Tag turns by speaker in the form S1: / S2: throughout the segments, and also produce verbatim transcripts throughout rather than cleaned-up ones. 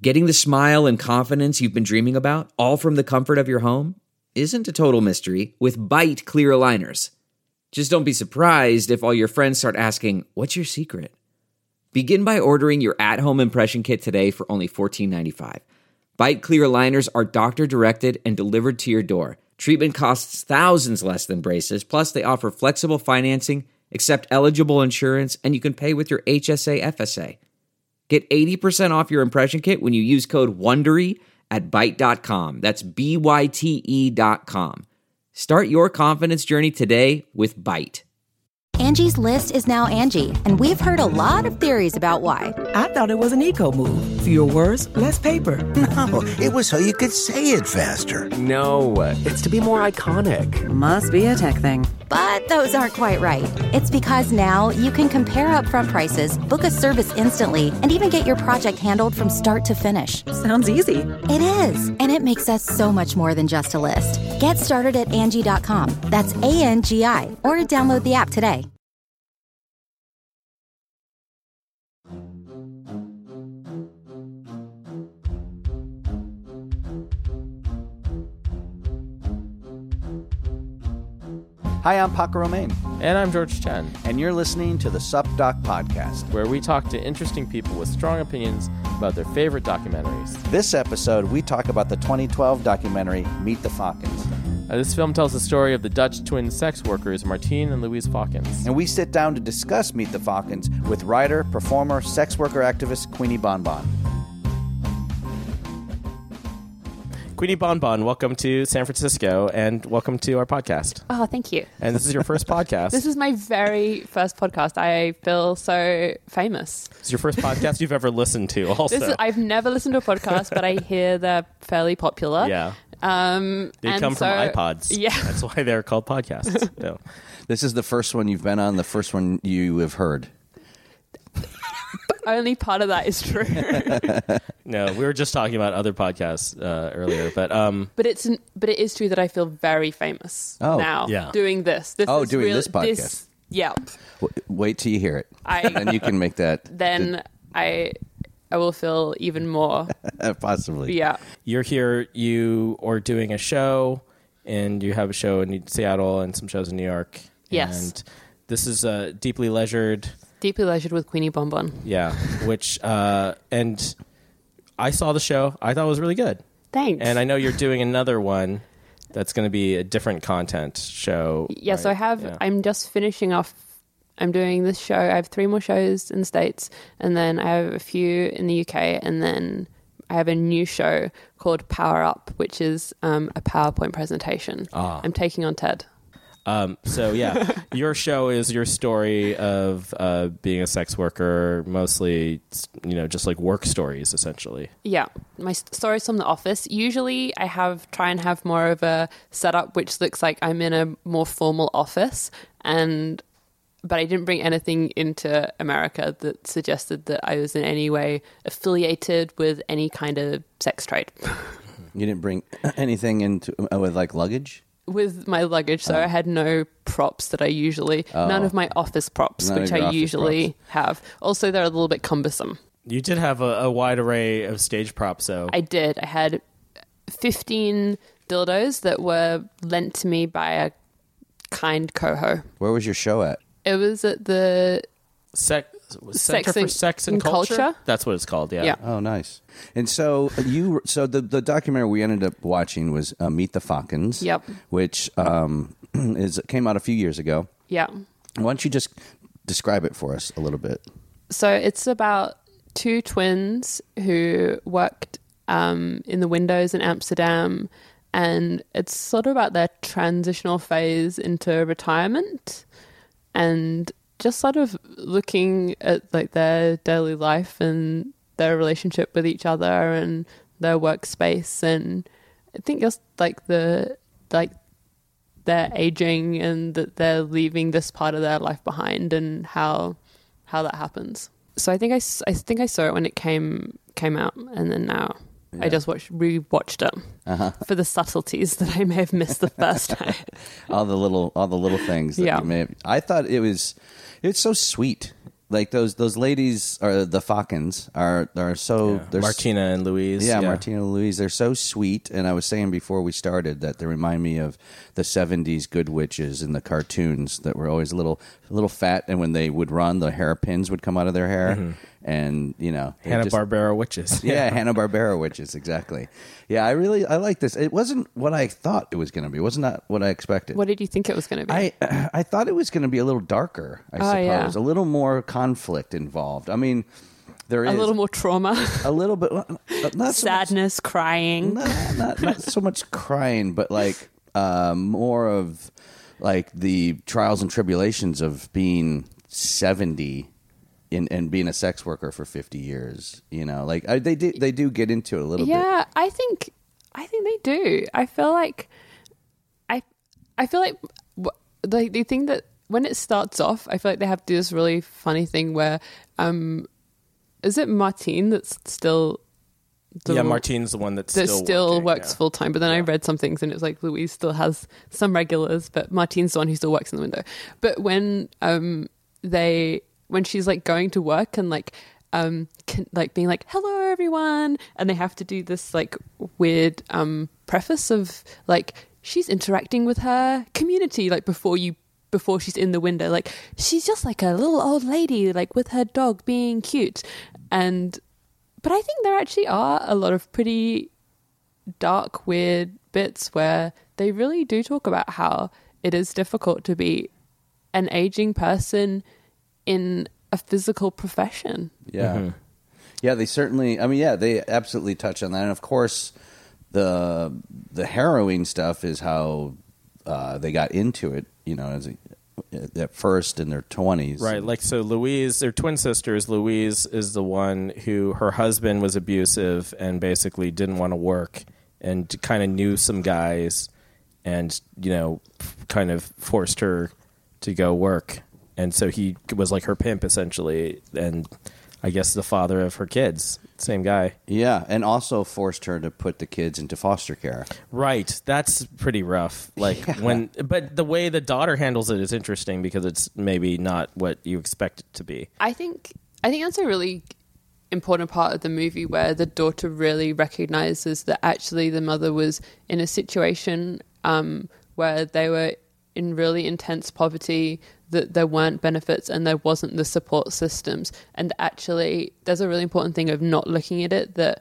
S1: Getting the smile and confidence you've been dreaming about, all from the comfort of your home, isn't a total mystery with Byte clear aligners. Just don't be surprised if all your friends start asking, "What's your secret?" Begin by ordering your at-home impression kit today for only fourteen ninety-five. Byte clear aligners are doctor-directed and delivered to your door. Treatment costs thousands less than braces, plus they offer flexible financing, accept eligible insurance, and you can pay with your H S A F S A. Get eighty percent off your impression kit when you use code WONDERY at byte dot com. That's B Y T E dot com. Start your confidence journey today with Byte.
S2: Angie's List is now Angie, and we've heard a lot of theories about why.
S3: I thought it was an eco move. Fewer words, less paper.
S4: No, it was so you could say it faster.
S5: No, it's to be more iconic.
S6: Must be a tech thing.
S2: But those aren't quite right. It's because now you can compare upfront prices, book a service instantly, and even get your project handled from start to finish.
S6: Sounds easy.
S2: It is, and it makes us so much more than just a list. Get started at Angie dot com. That's A N G I, or download the app today.
S7: Hi, I'm Paco Romain.
S8: And I'm George Chen.
S7: And you're listening to the Sup Doc Podcast,
S8: where we talk to interesting people with strong opinions about their favorite documentaries.
S7: This episode, we talk about the twenty twelve documentary, Meet the Fockins.
S8: Uh, this film tells the story of the Dutch twin sex workers, Martine and Louise Fockins.
S7: And we sit down to discuss Meet the Fockins with writer, performer, sex worker activist Queenie Bonbon.
S8: Queenie Bonbon, welcome to San Francisco, and welcome to our podcast.
S9: Oh, thank you.
S8: And this is your first podcast.
S9: This is my very first podcast. I feel so famous.
S8: It's your first podcast you've ever listened to, also.
S9: This is, I've never listened to a podcast, but I hear they're fairly popular.
S8: Yeah.
S9: Um,
S8: they come
S9: so,
S8: from iPods.
S9: Yeah.
S8: That's why they're called podcasts. No.
S7: This is the first one you've been on, the first one you have heard.
S9: Only part of that is true.
S8: No, we were just talking about other podcasts uh, earlier, but um,
S9: but it's but it is true that I feel very famous
S7: oh,
S9: now
S8: yeah.
S9: doing this. this
S7: oh,
S9: is
S7: doing
S9: real,
S7: this podcast.
S9: This, yeah.
S7: W- wait till you hear it,
S9: I,
S7: and you can make that.
S9: Then I I will feel even more.
S7: Possibly.
S9: Yeah.
S8: You're here. You are doing a show, and you have a show in Seattle and some shows in New York.
S9: Yes.
S8: And this is uh, Deeply Leisured.
S9: Deeply Leisured with Queenie Bonbon.
S8: Yeah, which, uh, and I saw the show. I thought it was really good.
S9: Thanks.
S8: And I know you're doing another one that's going to be a different content show.
S9: Yeah,
S8: right?
S9: so I have,
S8: yeah.
S9: I'm just finishing off, I'm doing this show. I have three more shows in the States, and then I have a few in the U K, and then I have a new show called Power Up, which is um, a PowerPoint presentation.
S8: Ah.
S9: I'm taking on TED.
S8: Um, so yeah, your show is your story of uh, being a sex worker, mostly, you know, just like work stories, essentially.
S9: Yeah, my st- stories from the office. Usually I have try and have more of a setup which looks like I'm in a more formal office, and but I didn't bring anything into America that suggested that I was in any way affiliated with any kind of sex trade.
S7: You didn't bring anything into uh, with like luggage?
S9: With my luggage, so
S7: oh.
S9: I had no props that I usually,
S7: oh.
S9: none of my office props,
S7: None
S9: which
S7: of your
S9: I
S7: office
S9: usually
S7: props.
S9: have. Also, they're a little bit cumbersome.
S8: You did have a, a wide array of stage props, though.
S9: I did. I had fifteen dildos that were lent to me by a kind coho.
S7: Where was your show at?
S9: It was at the
S8: Sex, Center
S9: Sex
S8: for
S9: and-
S8: Sex and,
S9: and
S8: Culture?
S9: Culture?
S8: That's what it's called, yeah.
S9: Yeah.
S7: Oh, nice. And so you, so the, the documentary we ended up watching was uh, Meet the Fockins.
S9: Yep.
S7: Which um, is came out a few years ago.
S9: Yeah.
S7: Why don't you just describe it for us a little bit?
S9: So it's about two twins who worked um, in the windows in Amsterdam, and it's sort of about their transitional phase into retirement and just sort of looking at like their daily life and their relationship with each other and their workspace, and I think just like the like they're aging and that they're leaving this part of their life behind and how how that happens. So I think I, I think I saw it when it came came out, and then now yeah. I just watched re-watched it uh-huh. for the subtleties that I may have missed the first time.
S7: all the little all the little things that
S9: yeah.
S7: you may have, I thought it was it's so sweet. like those those ladies are the Falcons are are so
S8: Yeah.
S7: they're
S8: Martina and Louise.
S7: Yeah,
S8: yeah.
S7: Martina and Louise. They're so sweet. And I was saying before we started that they remind me of the seventies Good Witches in the cartoons that were always a little a little fat, and when they would run, the hairpins would come out of their hair.
S8: Mm-hmm.
S7: And you know, it
S8: Hanna
S7: just-
S8: Barbera witches.
S7: Yeah, Hanna Barbera witches, exactly. Yeah, I really I like this. It wasn't what I thought it was going to be. It wasn't not what I expected.
S9: What did you think it was going to be?
S7: I I thought it was going to be a little darker. I
S9: Oh,
S7: suppose
S9: yeah.
S7: a little more conflict involved. I mean, there is
S9: a little more trauma,
S7: a little bit not so much-
S9: sadness, crying.
S7: not, not not so much crying, but like uh, more of like the trials and tribulations of being seventy. In, and being a sex worker for fifty years, you know, like I, they do, they do get into it a little bit.
S9: Yeah, I think I think they do. I feel like I I feel like wh- the the thing that when it starts off, I feel like they have to do this really funny thing where um is it Martine that's still the
S8: Yeah, Martine's the one that's
S9: that
S8: still,
S9: still
S8: working,
S9: works
S8: yeah.
S9: full time. But then I read some things and it was like Louise still has some regulars, but Martine's the one who still works in the window. But when um they when she's like going to work and like um can, like being like hello everyone, and they have to do this like weird um preface of like she's interacting with her community like before you before she's in the window, like she's just like a little old lady like with her dog being cute. And but I think there actually are a lot of pretty dark, weird bits where they really do talk about how it is difficult to be an aging person in a physical profession.
S7: Yeah.
S8: Mm-hmm.
S7: Yeah, they certainly I mean, yeah, they absolutely touch on that. And of course the the harrowing stuff is how uh, they got into it, you know, as a, at first in their twenties.
S8: Right, like so Louise, their twin sisters, Louise is the one who her husband was abusive and basically didn't want to work and kind of knew some guys and, you know, kind of forced her to go work. And so he was like her pimp essentially, and I guess the father of her kids, same guy.
S7: Yeah, and also forced her to put the kids into foster care.
S8: Right, that's pretty rough. Like
S7: Yeah.
S8: when, but the way the daughter handles it is interesting because it's maybe not what you expect it to be.
S9: I think I think that's a really important part of the movie where the daughter really recognizes that actually the mother was in a situation um, where they were in really intense poverty, that there weren't benefits and there wasn't the support systems. And actually, there's a really important thing of not looking at it that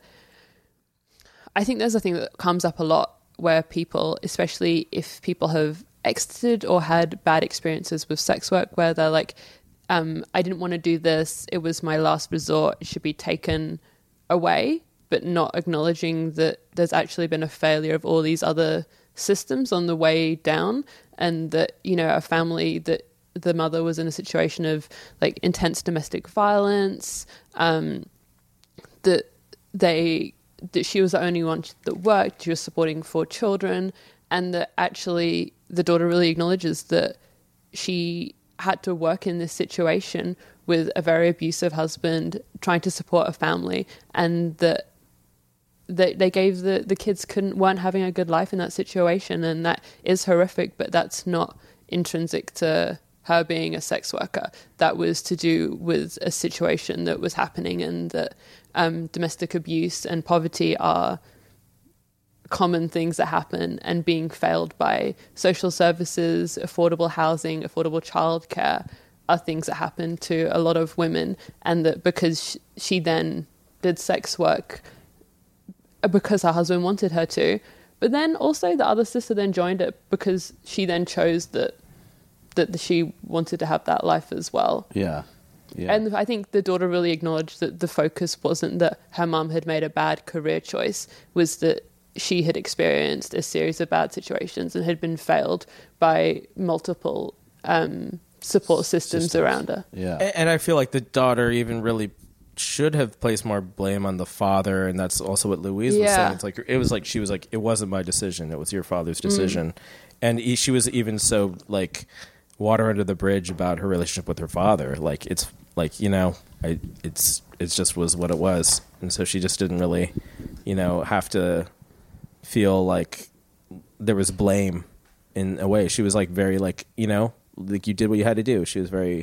S9: I think there's a thing that comes up a lot where people, especially if people have exited or had bad experiences with sex work, where they're like, um, I didn't want to do this, it was my last resort, it should be taken away, but not acknowledging that there's actually been a failure of all these other systems on the way down, and that, you know, a family that the mother was in a situation of like intense domestic violence, um, that they that she was the only one that worked, she was supporting four children, and that actually the daughter really acknowledges that she had to work in this situation with a very abusive husband trying to support a family, and that they, they gave the, the kids couldn't weren't having a good life in that situation, and that is horrific, but that's not intrinsic to her being a sex worker. That was to do with a situation that was happening, and that um, domestic abuse and poverty are common things that happen, and being failed by social services, affordable housing, affordable childcare are things that happen to a lot of women, and that because she then did sex work because her husband wanted her to, but then also the other sister then joined it because she then chose that that she wanted to have that life as well.
S7: Yeah. Yeah.
S9: And I think the daughter really acknowledged that the focus wasn't that her mum had made a bad career choice, was that she had experienced a series of bad situations and had been failed by multiple um, support systems, systems around her.
S7: Yeah.
S8: And, and I feel like the daughter even really should have placed more blame on the father, and that's also what Louise was
S9: Yeah.
S8: saying. It's like it was like she was like, it wasn't my decision, it was your father's decision. Mm. And he, she was even so like water under the bridge about her relationship with her father. Like it's like, you know, I, it's it just was what it was, and so she just didn't really, you know, have to feel like there was blame in a way. She was like very like, you know, like you did what you had to do. She was very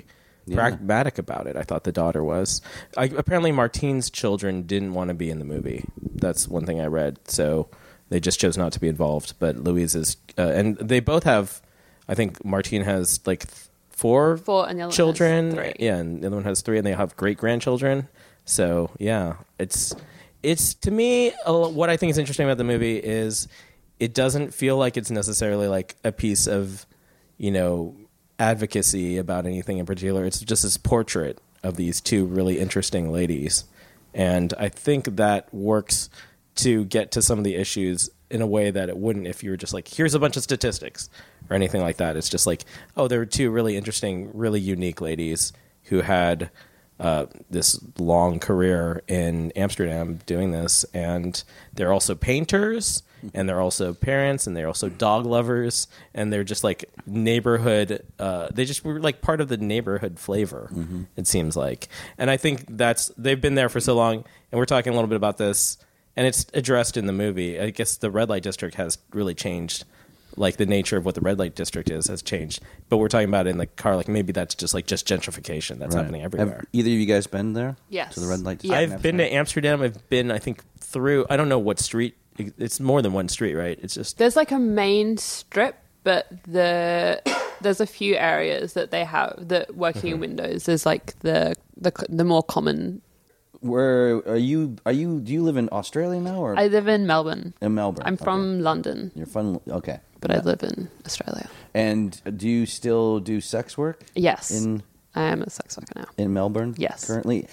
S7: Yeah.
S8: pragmatic about it. I thought the daughter was. I, apparently, Martine's children didn't want to be in the movie. That's one thing I read. So they just chose not to be involved. But Louise's, uh, and they both have. I think Martine has like four,
S9: Four and the other one
S8: children.
S9: has three.
S8: Yeah, and the other one has three, and they have great grandchildren. So yeah, it's it's to me uh, what I think is interesting about the movie is it doesn't feel like it's necessarily like a piece of, you know, advocacy about anything in particular. It's just this portrait of these two really interesting ladies, and I think that works to get to some of the issues in a way that it wouldn't if you were just like, here's a bunch of statistics or anything like that. It's just like, oh, there were two really interesting, really unique ladies who had uh, this long career in Amsterdam doing this, and they're also painters, and they're also parents, and they're also dog lovers, and they're just like neighborhood. Uh, they just were like part of the neighborhood flavor. Mm-hmm. It seems like, and I think that's they've been there for so long. And we're talking a little bit about this, and it's addressed in the movie. I guess the red light district has really changed. Like the nature of what the red light district is has changed, but we're talking about it in the car. Like maybe that's just like just gentrification that's
S7: Right.
S8: happening everywhere.
S7: Have either of you guys been there?
S9: Yes.
S7: To the red light district?
S9: Yeah.
S8: I've been to Amsterdam. I've been, I think, through. I don't know what street. It's more than one street, right? It's just
S9: There's like a main strip, but the there's a few areas that they have that working in windows. There's like the the the more common.
S7: Where are you? Are you? Do you live in Australia now, or
S9: I live in Melbourne.
S7: in Melbourne?
S9: I'm
S7: Okay.
S9: from London,
S7: You're from. Okay,
S9: but I live in Australia.
S7: And do you still do sex work
S9: Yes,
S7: in
S9: I am a sex worker now.
S7: in Melbourne?
S9: Yes.
S7: currently.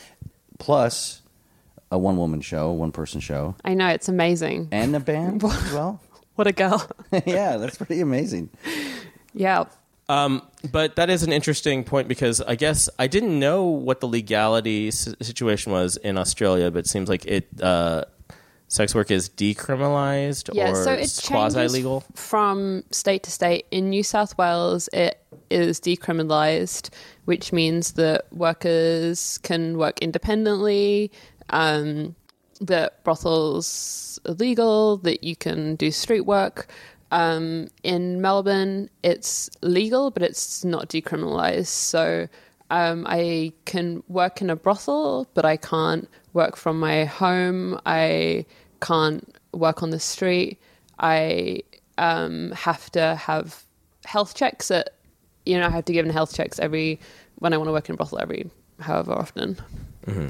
S7: Plus, a one woman show, one person show,
S9: I know, it's amazing.
S7: and a band as well.
S9: What a girl.
S7: Yeah, that's pretty amazing.
S9: Yeah.
S8: Um, but that is an interesting point because I guess I didn't know what the legality s- situation was in Australia, but it seems like it uh, sex work is decriminalized
S9: Yeah,
S8: or
S9: so it
S8: quasi
S9: changes
S8: legal.
S9: from state to state. In New South Wales, it is decriminalised, which means that workers can work independently, um, that brothels are legal, that you can do street work. Um, in Melbourne, it's legal, but it's not decriminalised. So um, I can work in a brothel, but I can't work from my home. I can't work on the street. I um, have to have health checks at, you know, I have to give in health checks every, when I want to work in a brothel every however often.
S8: Mm-hmm.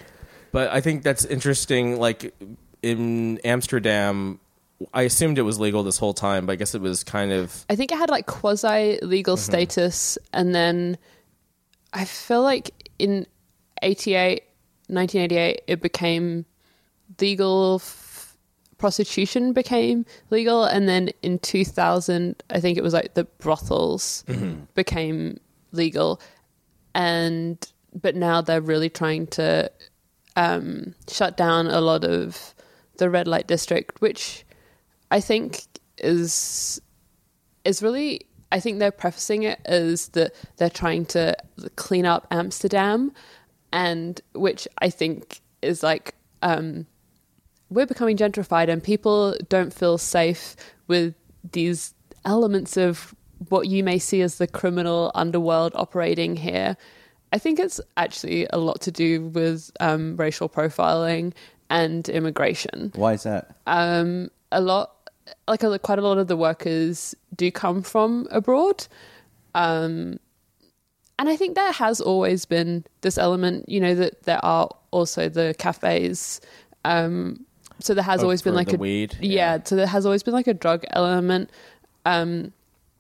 S8: But I think that's interesting. Like in Amsterdam, I assumed it was legal this whole time, but I guess it was kind of.
S9: I think it had like quasi legal
S8: Mm-hmm.
S9: status, and then I feel like in eighty-eight, nineteen eighty-eight, it became legal. F- prostitution became legal, and then in two thousand, I think it was like the brothels
S8: Mm-hmm.
S9: became legal, and but now they're really trying to um, shut down a lot of the red light district, which I think is is really, I think they're prefacing it as that they're trying to clean up Amsterdam, and which I think is like um, we're becoming gentrified and people don't feel safe with these elements of what you may see as the criminal underworld operating here. I think it's actually a lot to do with um, racial profiling and immigration.
S7: Why is that?
S9: Um, a lot, like a, quite a lot of the workers do come from abroad. Um, and I think there has always been this element, you know, that there are also the cafes. Um, so there has
S8: Oh,
S9: always been
S8: for
S9: like
S8: the
S9: a
S8: weed?
S9: Yeah,
S8: Yeah.
S9: so there has always been like a drug element. Um,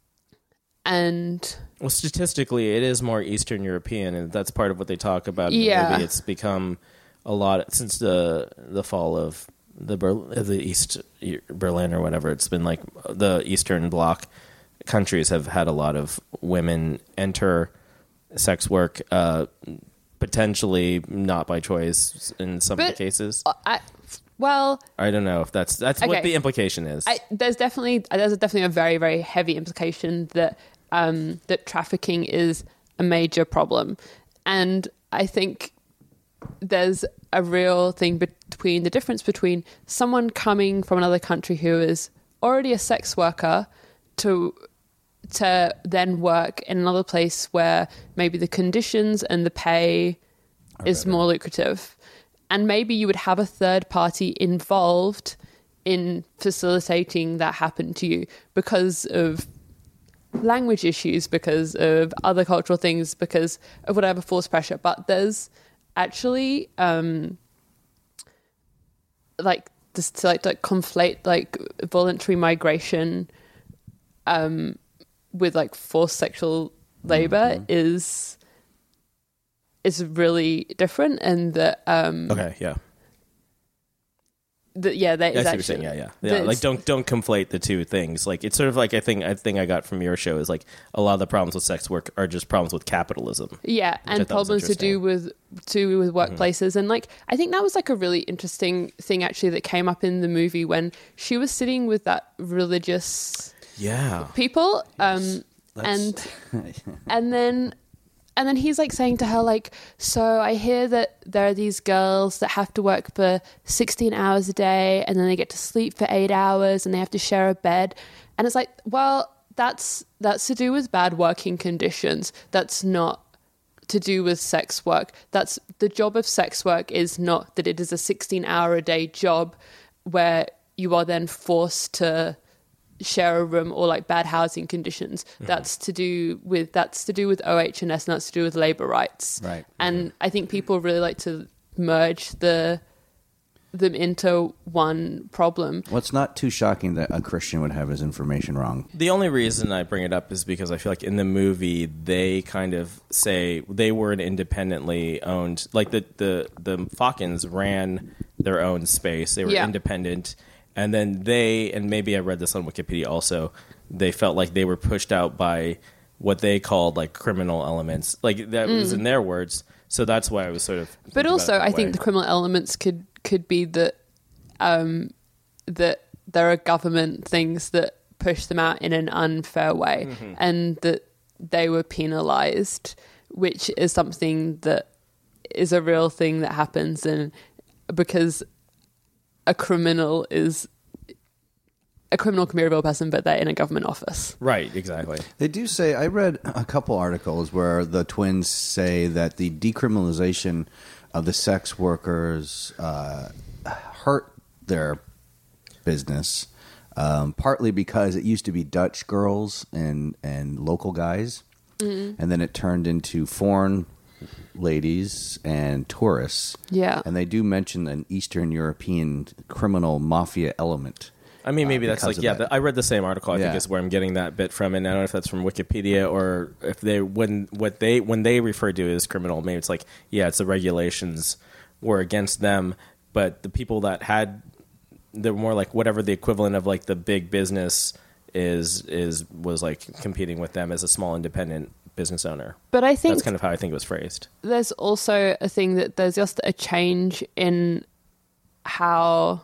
S9: and
S8: Well, statistically, it is more Eastern European, and that's part of what they talk about in
S9: Yeah.
S8: the movie. It's become a lot since the the fall of the Ber- of the East Berlin or whatever. It's been like the Eastern Bloc countries have had a lot of women enter sex work, uh, potentially not by choice in some of
S9: But-
S8: the cases.
S9: I, well,
S8: I don't know if that's that's what
S9: Okay.
S8: the implication is.
S9: I, there's definitely there's definitely a very very heavy implication that um, that trafficking is a major problem, and I think there's a real thing between the difference between someone coming from another country who is already a sex worker to to then work in another place where maybe the conditions and the pay is more lucrative. And maybe you would have a third party involved in facilitating that happen to you because of language issues, because of other cultural things, because of whatever forced pressure. But there's actually um, like this to like, like conflate like voluntary migration um, with like forced sexual labor mm-hmm. is is really different, and that um,
S8: okay, yeah.
S9: The, yeah, that is
S8: I see
S9: actually,
S8: what you're saying. Yeah, yeah, yeah. Like, don't don't conflate the two things. Like, it's sort of like I think I think I got from your show is like a lot of the problems with sex work are just problems with capitalism.
S9: Yeah, and problems to do with to do with workplaces, mm-hmm. and like I think that was like a really interesting thing actually that came up in the movie when she was sitting with that religious
S8: yeah
S9: people, um, and and then. And then he's like saying to her, like, so I hear that there are these girls that have to work for sixteen hours a day and then they get to sleep for eight hours and they have to share a bed. And it's like, well, that's that's to do with bad working conditions. That's not to do with sex work. That's the job of sex work is not that it is a sixteen hour a day job where you are then forced to share a room or like bad housing conditions. Mm-hmm. That's to do with that's to do with O H and S, and that's to do with labor rights.
S7: Right.
S9: And
S7: mm-hmm.
S9: I think people really like to merge the them into one problem.
S7: Well, it's not too shocking that a Christian would have his information wrong.
S8: The only reason I bring it up is because I feel like in the movie they kind of say they were an independently owned, like the the the Falcons ran their own space. They were yeah. independent. And then they, and maybe I read this on Wikipedia also, they felt like they were pushed out by what they called like criminal elements. Like that mm. was in their words. So that's why I was sort of.
S9: But also, I way. think the criminal elements could, could be that um, that there are government things that push them out in an unfair way, mm-hmm. and that they were penalized, which is something that is a real thing that happens, and because. A criminal is a criminal can be a real person, but they're in a government office.
S8: Right, exactly.
S7: They do say, I read a couple articles where the twins say that the decriminalization of the sex workers uh, hurt their business, um, partly because it used to be Dutch girls and, and local guys, mm-hmm. and then it turned into foreign ladies and tourists.
S9: Yeah.
S7: And they do mention an Eastern European criminal mafia element.
S8: I mean, maybe uh, that's like, yeah, that. I read the same article, I yeah. think is where I'm getting that bit from. And I don't know if that's from Wikipedia or if they, when, what they, when they refer to it as criminal, maybe it's like, yeah, it's the regulations were against them, but the people that had, they're more like whatever the equivalent of like the big business is, is, was like competing with them as a small independent business owner.
S9: But I think
S8: that's kind of how I think it was phrased.
S9: There's also a thing that there's just a change in how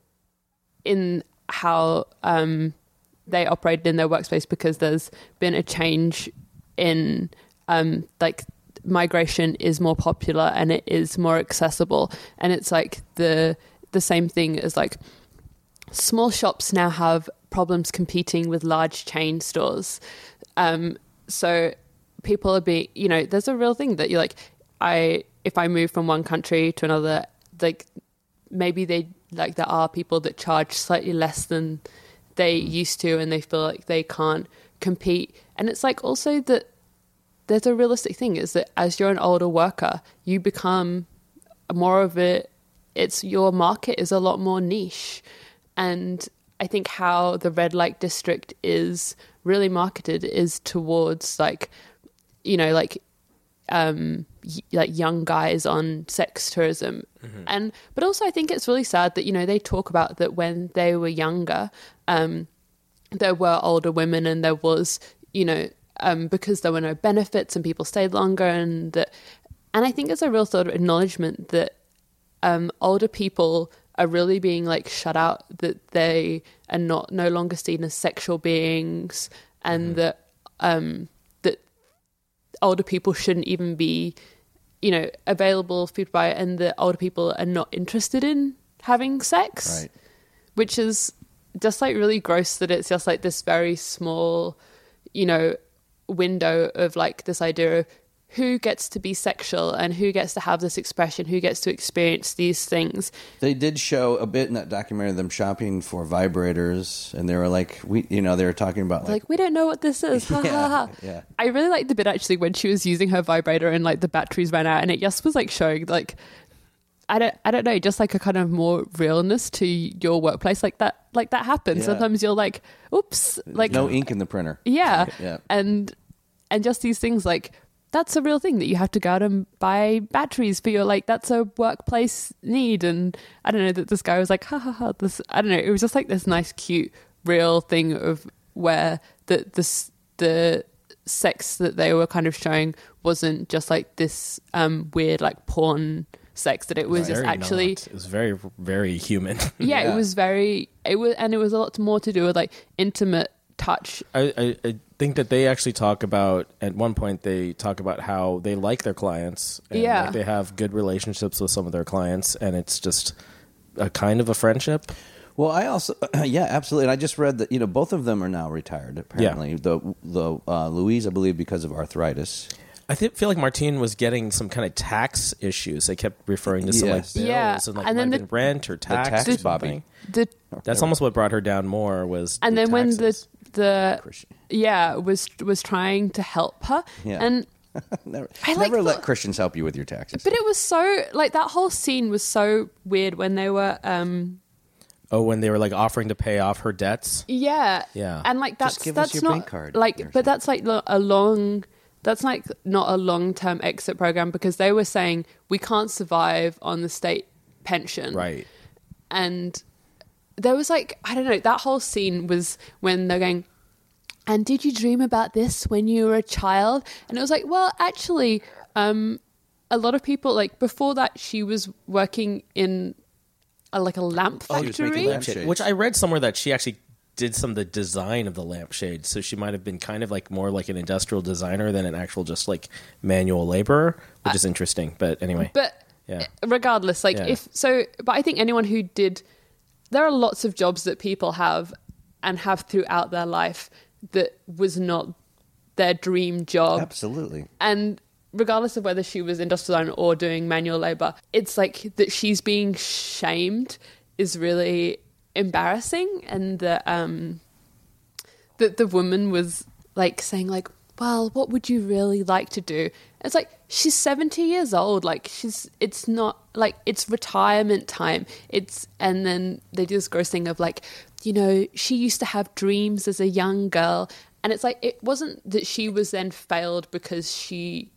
S9: in how um, they operated in their workspace, because there's been a change in um, like migration is more popular and it is more accessible, and it's like the the same thing as like small shops now have problems competing with large chain stores. Um, so people are being, you know, there's a real thing that you're like, I, if I move from one country to another, like maybe they, like there are people that charge slightly less than they used to and they feel like they can't compete. And it's like also that there's a realistic thing is that as you're an older worker, you become more of a, it's your market is a lot more niche. And I think how the red light district is really marketed is towards like, you know, like, um, y- like young guys on sex tourism. Mm-hmm. And, but also I think it's really sad that, you know, they talk about that when they were younger, um, there were older women and there was, you know, um, because there were no benefits and people stayed longer and that, and I think it's a real sort of acknowledgement that, um, older people are really being like shut out, that they are not no longer seen as sexual beings, and mm-hmm. that um, that older people shouldn't even be, you know, available for people to buy, and that older people are not interested in having sex,
S7: right.
S9: Which is just like really gross that it's just like this very small, you know, window of like this idea of who gets to be sexual and who gets to have this expression, who gets to experience these things.
S7: They did show a bit in that documentary them shopping for vibrators, and they were like, we, you know, they were talking about like,
S9: like we don't know what this is. Ha,
S7: yeah,
S9: ha, ha.
S7: yeah.
S9: I really liked the bit actually when she was using her vibrator and like the batteries ran out, and it just was like showing like I don't I don't know, just like a kind of more realness to your workplace. Like that like that happens.
S7: Yeah.
S9: Sometimes you're like, oops, like
S7: no ink in the printer.
S9: Yeah.
S7: Yeah.
S9: And and just these things like that's a real thing that you have to go out and buy batteries for your, like, that's a workplace need. And I don't know, that this guy was like, ha ha ha, this, I don't know, it was just like this nice, cute, real thing of where the, the, the sex that they were kind of showing wasn't just like this um, weird, like, porn sex, that it was
S8: Very
S9: just actually
S8: not. It was very, very human.
S9: yeah,
S7: Yeah.
S9: it was very, it was, and it was a lot more to do with like intimate touch.
S8: I, I, I think that they actually talk about, at one point they talk about how they like their clients and
S9: Yeah.
S8: like they have good relationships with some of their clients, and it's just a kind of a friendship.
S7: Well, I also, yeah, absolutely. And I just read that, you know, both of them are now retired, apparently. The the uh, Louise, I believe, because of arthritis.
S8: I think, feel like Martine was getting some kind of tax issues. They kept referring to some like
S7: Yes.
S8: bills
S9: Yeah,
S8: and like
S9: and
S8: might
S9: then
S8: have
S9: the-
S8: been rent or tax,
S7: tax
S8: or
S7: Bobby.
S8: something.
S9: The,
S8: That's almost what brought her down more was
S9: and
S8: the
S9: then when the
S8: taxes.
S9: the
S7: Christian.
S9: yeah was was trying to help her,
S7: Yeah.
S9: and
S7: Never,
S9: I like
S7: never let
S9: the-
S7: Christians help you with your taxes.
S9: but it was so like that whole scene was so weird when they were um
S8: oh, when they were like offering to pay off her debts.
S9: yeah
S8: Yeah.
S9: and like that's
S7: Just give us
S9: that's
S7: your
S9: not
S7: bank card
S9: like
S7: or
S9: but that's like lo- a long that's like not a long-term exit program, because they were saying we can't survive on the state pension,
S8: Right.
S9: and there was like, I don't know, that whole scene was when they're going, and did you dream about this when you were a child? And it was like, well, actually, um, a lot of people, like before that, she was working in a, like a lamp
S7: Oh, she was making
S9: factory.
S7: lampshades.
S8: Which I read somewhere that she actually did some of the design of the lampshade, so she might have been kind of like more like an industrial designer than an actual just like manual laborer, which is interesting. But anyway,
S9: But
S8: Yeah.
S9: regardless, like
S8: Yeah.
S9: if so, but I think anyone who did, there are lots of jobs that people have and have throughout their life that was not their dream job.
S7: Absolutely.
S9: And regardless of whether she was industrial design or doing manual labor, it's like that she's being shamed is really embarrassing. And the um that the woman was like saying like, well, what would you really like to do? It's like, she's seventy years old. Like she's, it's not like it's retirement time. It's, and then they do this gross thing of like, you know, she used to have dreams as a young girl. And it's like, it wasn't that she was then failed because she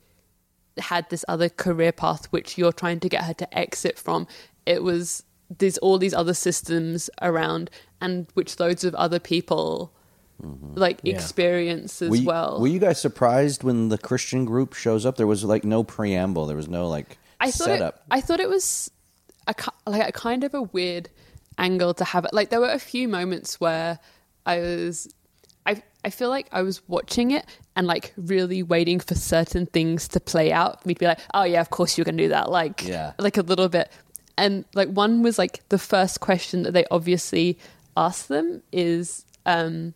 S9: had this other career path, which you're trying to get her to exit from. It was, there's all these other systems around, and which loads of other people like
S8: Yeah.
S9: experience as
S7: Were you,
S9: well.
S7: were you guys surprised when the Christian group shows up? There was like no preamble. There was no like
S9: I thought it,
S7: setup.
S9: I thought it was a ki- like a kind of a weird angle to have it. Like there were a few moments where I was, I I feel like I was watching it and like really waiting for certain things to play out for me to be like, oh yeah, of course you're gonna do that. Like
S7: Yeah.
S9: like a little bit. And like one was like the first question that they obviously asked them is, um,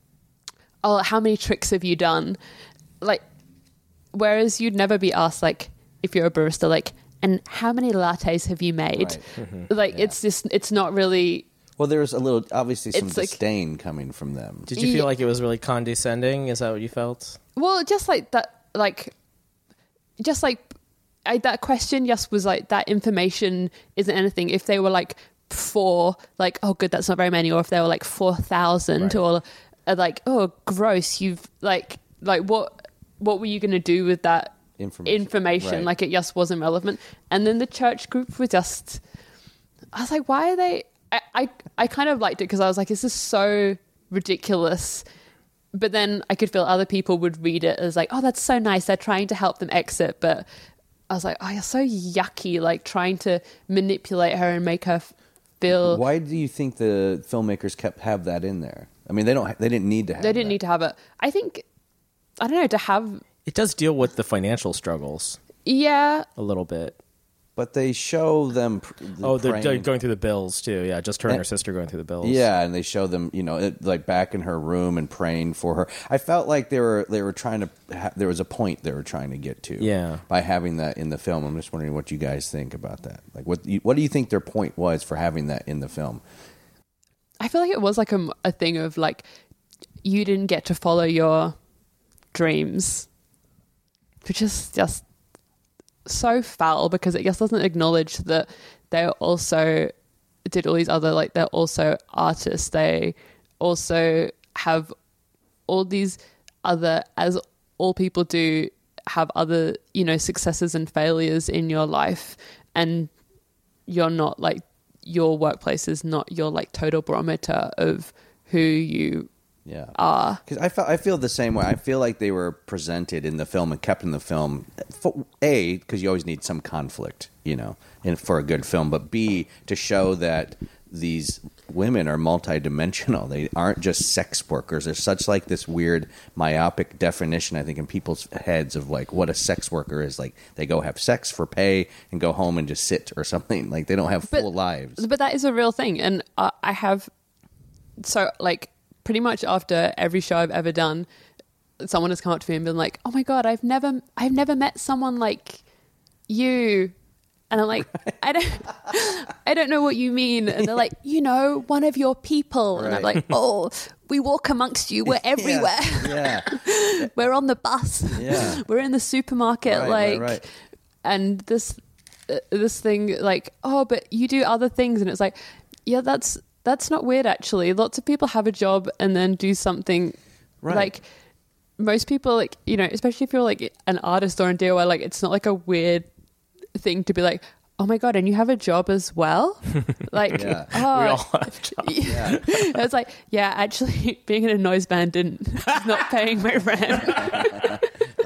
S9: oh, how many tricks have you done? Like, whereas you'd never be asked, like, if you're a barista, like, and how many lattes have you made?
S7: Right.
S9: Like,
S7: Yeah.
S9: it's just, it's not really,
S7: Well, there was a little, obviously, some
S9: It's like-
S7: disdain coming from them.
S8: did you
S9: Yeah.
S8: feel like it was really condescending? Is that what you felt?
S9: well, just like that, like, just like, I, that question just was like, that information isn't anything. If they were like four, like, oh, good, that's not very many. Or if they were like four thousand
S8: Right.
S9: or uh, like, oh, gross, you've like, like, what, what were you going to do with that
S7: Information.
S9: information?
S7: Right.
S9: Like, it just wasn't relevant. And then the church group was just, I was like, why are they, I, I, I kind of liked it because I was like, this is so ridiculous. But then I could feel other people would read it as like, oh, that's so nice. They're trying to help them exit. But I was like, oh, you're so yucky, like trying to manipulate her and make her f- feel.
S7: Why do you think the filmmakers kept have that in there? I mean, they don't. They didn't need to have.
S9: They didn't
S7: that.
S9: need to have it. I think, I don't know, to have,
S8: It does deal with the financial struggles
S9: yeah,
S8: a little bit.
S7: but they show them. Pr-
S8: Oh, they're,
S7: praying.
S8: they're going through the bills too. Yeah, just her and,
S7: And-
S8: her sister going through the bills.
S7: Yeah, and they show them, you know, it, like back in her room and praying for her. I felt like they were they were trying to. Ha- there was a point they were trying to get to.
S8: Yeah.
S7: By having that in the film, I'm just wondering what you guys think about that. Like, what you, what do you think their point was for having that in the film?
S9: I feel like it was like a, a thing of like, you didn't get to follow your dreams, which is just so foul because it just doesn't acknowledge that they also did all these other, like, they're also artists. They also have all these other, as all people do, have other, you know, successes and failures in your life. And you're not like, your workplace is not your like total barometer of who you
S7: Yeah,
S9: are.
S7: because I felt I feel the same way. I feel like they were presented in the film and kept in the film. For, A, because you always need some conflict, you know, in, for a good film. But B, to show that these women are multidimensional. They aren't just sex workers. There's such like this weird myopic definition, I think, in people's heads of like what a sex worker is. Like they go have sex for pay and go home and just sit or something. Like they don't have
S9: But-
S7: full lives.
S9: But that is a real thing. And uh, I have, so like pretty much after every show I've ever done, someone has come up to me and been like, oh my God, I've never, I've never met someone like you. And I'm like, I don't, I don't know what you mean. And they're like, you know, one of your people. And I'm
S7: Right.
S9: like, oh, we walk amongst you. We're everywhere.
S7: Yeah,
S9: We're on the bus.
S7: Yeah.
S9: We're in the supermarket.
S7: Right,
S9: like,
S7: right, right.
S9: and this, uh, this thing like, oh, but you do other things. And it's like, yeah, that's, that's not weird. Actually, lots of people have a job and then do something
S7: Right.
S9: like most people, like, you know, especially if you're like an artist or in D I Y, like it's not like a weird thing to be like, oh my God, and you have a job as well? Like,
S7: Yeah.
S9: oh,
S8: We all have jobs.
S7: Yeah.
S9: it's like, yeah, actually being in a noise band didn't, is not paying my rent.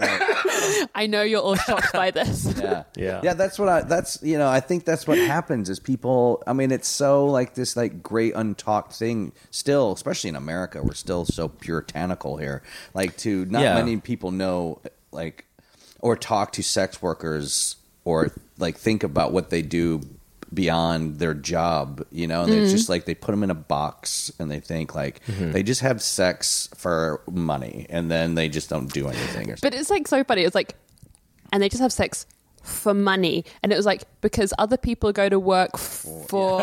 S9: I know you're all shocked by this.
S7: Yeah.
S8: Yeah.
S7: Yeah, that's what I that's you know, I think that's what happens is people I mean, it's so like this like great untalked thing still, especially in America, we're still so puritanical here. Like to not
S8: Yeah.
S7: many people know like or talk to sex workers or like think about what they do beyond their job, you know, and it's just like they put them in a box and they think like they just have sex for money and then they just don't do anything or something.
S9: But it's like so funny. It's like, and they just have sex for money. And it was like, because other people go to work f- for,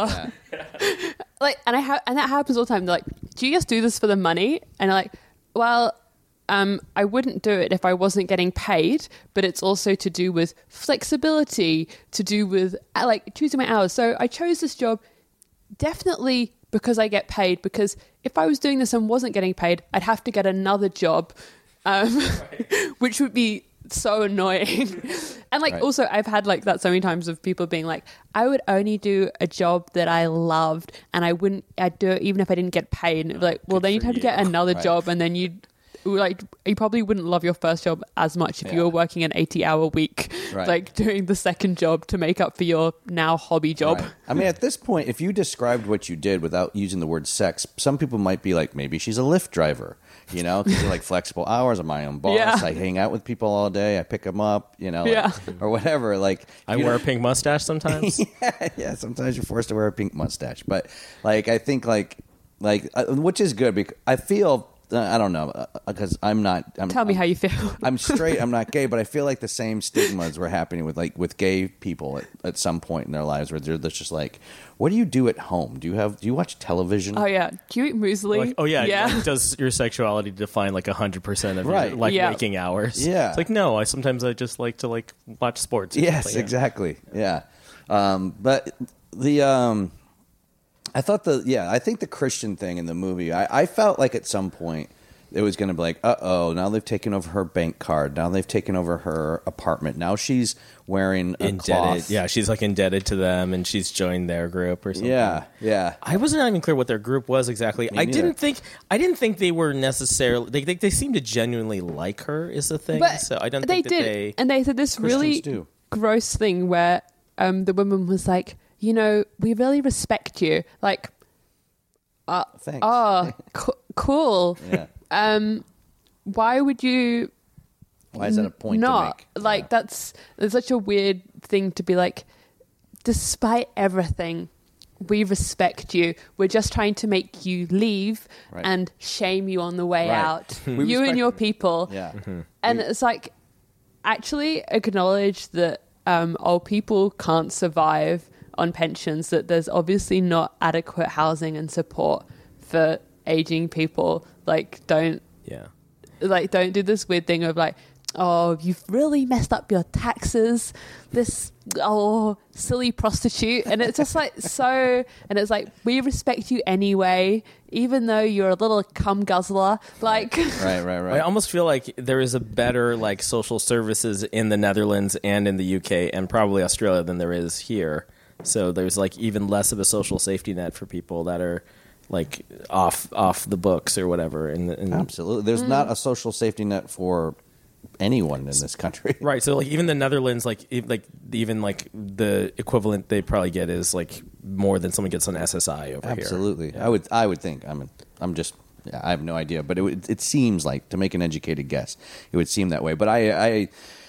S9: like, and I ha- and that happens all the time. They're like, do you just do this for the money? And I'm like, well, um, I wouldn't do it if I wasn't getting paid, but it's also to do with flexibility, to do with uh, like choosing my hours. So I chose this job definitely because I get paid, because if I was doing this and wasn't getting paid, I'd have to get another job, um, which would be so annoying. And like,
S7: Right.
S9: also I've had like that so many times of people being like, I would only do a job that I loved and I wouldn't, I'd do it even if I didn't get paid. And it'd be like, well, then you'd
S8: for
S9: have to
S8: you.
S9: get another
S7: Right.
S9: job, and then you'd like, you probably wouldn't love your first job as much if
S7: Yeah.
S9: you were working an eighty hour week,
S7: Right.
S9: like doing the second job to make up for your now hobby job.
S7: Right. I mean, at this point, if you described what you did without using the word sex, some people might be like, maybe she's a Lyft driver, you know, because like flexible hours, I'm my own boss.
S9: Yeah.
S7: I hang out with people all day. I pick them up, you know, like-
S9: Yeah.
S7: or whatever. Like,
S8: I
S7: you
S8: wear
S7: know-
S8: a pink mustache sometimes.
S7: yeah, yeah. Sometimes you're forced to wear a pink mustache, but like, I think like, like, uh, which is good because I feel. Uh, I don't know because I'm not. I'm,
S9: Tell me
S7: I'm,
S9: how you feel.
S7: I'm straight. I'm not gay, but I feel like the same stigmas were happening with like with gay people at, at some point in their lives, where they're just like, "What do you do at home? Do you have? Do you watch television?"
S9: Oh yeah, do you eat muesli?
S8: Like, oh yeah,
S9: yeah.
S8: like, does your sexuality define like a hundred percent of
S7: Right.
S8: your like
S9: Yeah.
S8: waking hours?
S7: Yeah.
S8: It's like no, I sometimes I just like to like watch sports. or
S7: Yes,
S8: something, yeah.
S7: exactly. Yeah, um, but the um, I thought the yeah, I think the Christian thing in the movie, I, I felt like at some point it was going to be like, uh oh, now they've taken over her bank card, now they've taken over her apartment, now she's wearing a
S8: Indebted.
S7: cloth.
S8: Yeah, she's like indebted to them, and she's joined their group or something.
S7: yeah, yeah.
S8: I wasn't even clear what their group was exactly. I
S7: neither.
S8: didn't think I didn't think they were necessarily. They they, they seem to genuinely like her. Is the thing.
S9: But
S8: so I don't
S9: they
S8: think that
S9: did,
S8: they.
S9: and they said this really
S7: Christians do.
S9: gross thing where um, the woman was like, you know, we really respect you. Like, uh,
S7: Thanks.
S9: oh, co- cool.
S7: Yeah.
S9: Um, why would you
S7: Why is that a point
S9: not
S7: to make?
S9: like
S7: Yeah.
S9: that's it's such a weird thing to be like, despite everything, we respect you. We're just trying to make you leave
S7: Right.
S9: and shame you on the way
S7: Right.
S9: out.
S7: We
S9: You
S7: respect
S9: and your
S7: you.
S9: people.
S7: Yeah.
S9: And it's like, actually acknowledge that um, old people can't survive on pensions, that there's obviously not adequate housing and support for aging people. Like, don't
S8: Yeah.
S9: like don't do this weird thing of like, oh, you've really messed up your taxes, this oh silly prostitute. And it's just like so, and it's like, we respect you anyway, even though you're a little cum guzzler. Like
S7: Right, right, right.
S8: I almost feel like there is a better like social services in the Netherlands and in the U K and probably Australia than there is here. So there's like even less of a social safety net for people that are like off off the books or whatever. And, and
S7: Absolutely. There's not a social safety net for anyone in this country.
S8: right. So like even the Netherlands, like e- like even like the equivalent they probably get is like more than someone gets on S S I over here.
S7: Absolutely. I would I would think. I'm I'm just yeah, I have no idea, but it would, it seems like, to make an educated guess, it would seem that way. But I I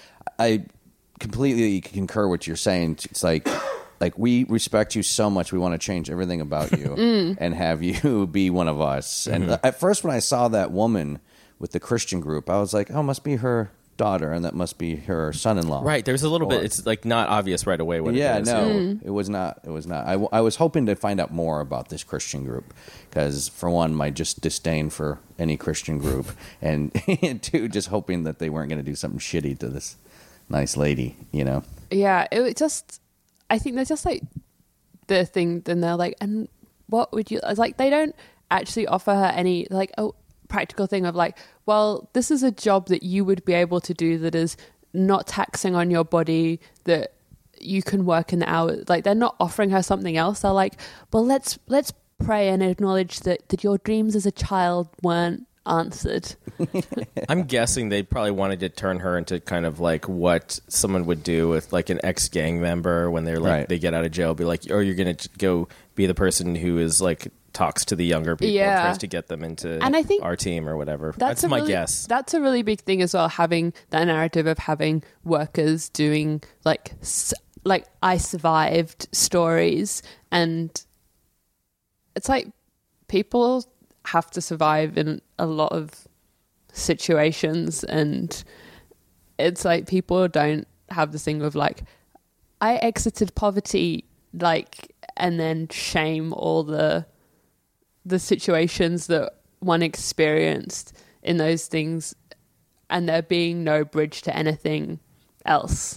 S7: I completely concur what you're saying. It's like like we respect you so much, we want to change everything about you and have you be one of us. And
S8: Mm-hmm.
S7: at first when I saw that woman with the Christian group, I was like, oh, must be her daughter, and that must be her son-in-law.
S8: Right. There's a little
S7: Or-
S8: bit. It's like not obvious right away what
S7: yeah,
S8: it is.
S7: no, it was not. It was not. I, w- I was hoping to find out more about this Christian group because, for one, my just disdain for any Christian group, and two, just hoping that they weren't going to do something shitty to this nice lady. You know?
S9: yeah, it was just, I think they're just like the thing. Then they're like, and what would you? It's like they don't actually offer her any like a practical thing of like, well, this is a job that you would be able to do that is not taxing on your body, that you can work in the hours. Like they're not offering her something else. They're like, well, let's let's pray and acknowledge that that your dreams as a child weren't answered.
S8: I'm guessing they probably wanted to turn her into kind of like what someone would do with like an ex-gang member when they're like
S7: Right.
S8: they get out of jail. Be like, oh, you're gonna go be the person who is like talks to the younger people
S9: Yeah.
S8: and tries to get them into
S9: And I think
S8: our team or whatever.
S9: That's,
S8: That's,
S9: a
S8: my
S9: really,
S8: guess.
S9: That's a really big thing as well. Having that narrative of having workers doing like s- like I survived stories, and it's like people have to survive in a lot of situations, and it's like people don't have this thing of like I exited poverty, like, and then shame all the the situations that one experienced in those things, and there being no bridge to anything else.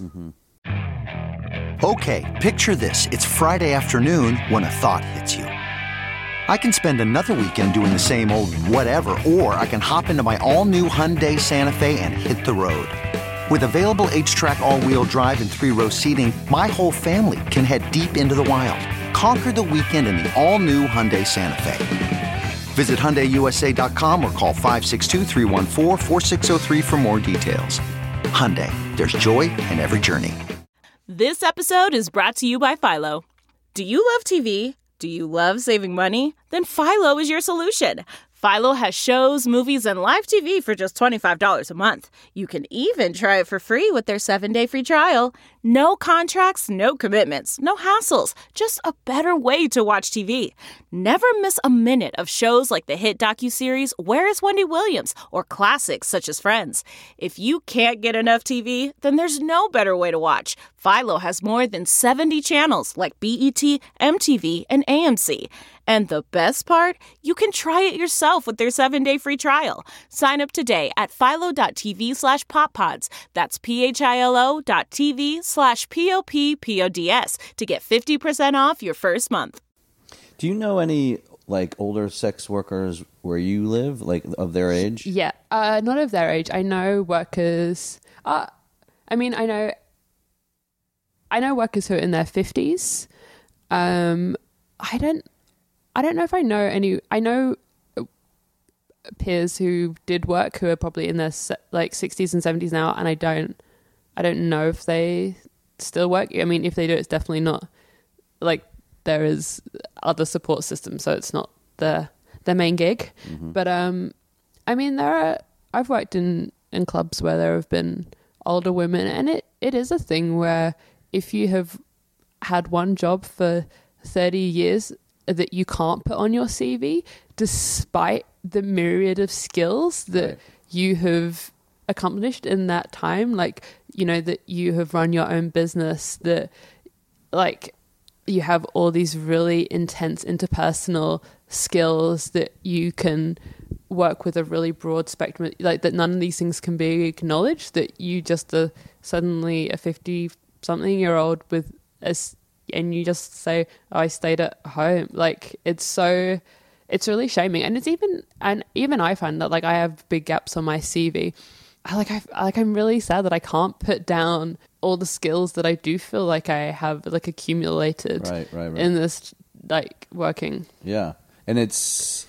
S10: Okay, picture this. It's Friday afternoon when a thought hits you. I can spend another weekend doing the same old whatever, or I can hop into my all-new Hyundai Santa Fe and hit the road. With available H-Track all-wheel drive and three-row seating, my whole family can head deep into the wild. Conquer the weekend in the all-new Hyundai Santa Fe. Visit Hyundai U S A dot com or call five six two, three one four, four six zero three for more details. Hyundai, there's joy in every journey.
S11: This episode is brought to you by Philo. Do you love T V? Do you love saving money? Then Philo is your solution. Philo has shows, movies, and live T V for just twenty-five dollars a month. You can even try it for free with their seven-day free trial. No contracts, no commitments, no hassles. Just a better way to watch T V. Never miss a minute of shows like the hit docuseries Where is Wendy Williams? Or classics such as Friends. If you can't get enough T V, then there's no better way to watch. Philo has more than seventy channels like B E T, M T V, and A M C. And the best part? You can try it yourself with their seven-day free trial. Sign up today at philo.tv slash poppods. That's P-H-I-L-O dot TV slash P-O-P-P-O-D-S to get fifty percent off your first month.
S7: Do you know any like older sex workers where you live, like of their age?
S9: Yeah, uh, not of their age. I know workers. Uh, I mean, I know. I know workers who are in their fifties. Um, I don't. I don't know if I know any. I know peers who did work who are probably in their se- like sixties and seventies now, and I don't. I don't know if they still work. I mean, if they do, it's definitely not like there is other support systems, so it's not the their main gig.
S7: Mm-hmm.
S9: But um, I mean, there are. I've worked in in clubs where there have been older women, and it, it is a thing where if you have had one job for thirty years that you can't put on your C V, despite the myriad of skills that right. you have accomplished in that time, like, you know, that you have run your own business, that like you have all these really intense interpersonal skills that you can work with a really broad spectrum, like that none of these things can be acknowledged, that you just are suddenly a fifty something year old with a, and you just say, oh, I stayed at home. Like, it's so, it's really shaming. And it's even, and even I find that like I have big gaps on my C V. I like, I like, I'm really sad that I can't put down all the skills that I do feel like I have like accumulated
S7: right, right, right.
S9: in this, like, working.
S7: Yeah. And it's,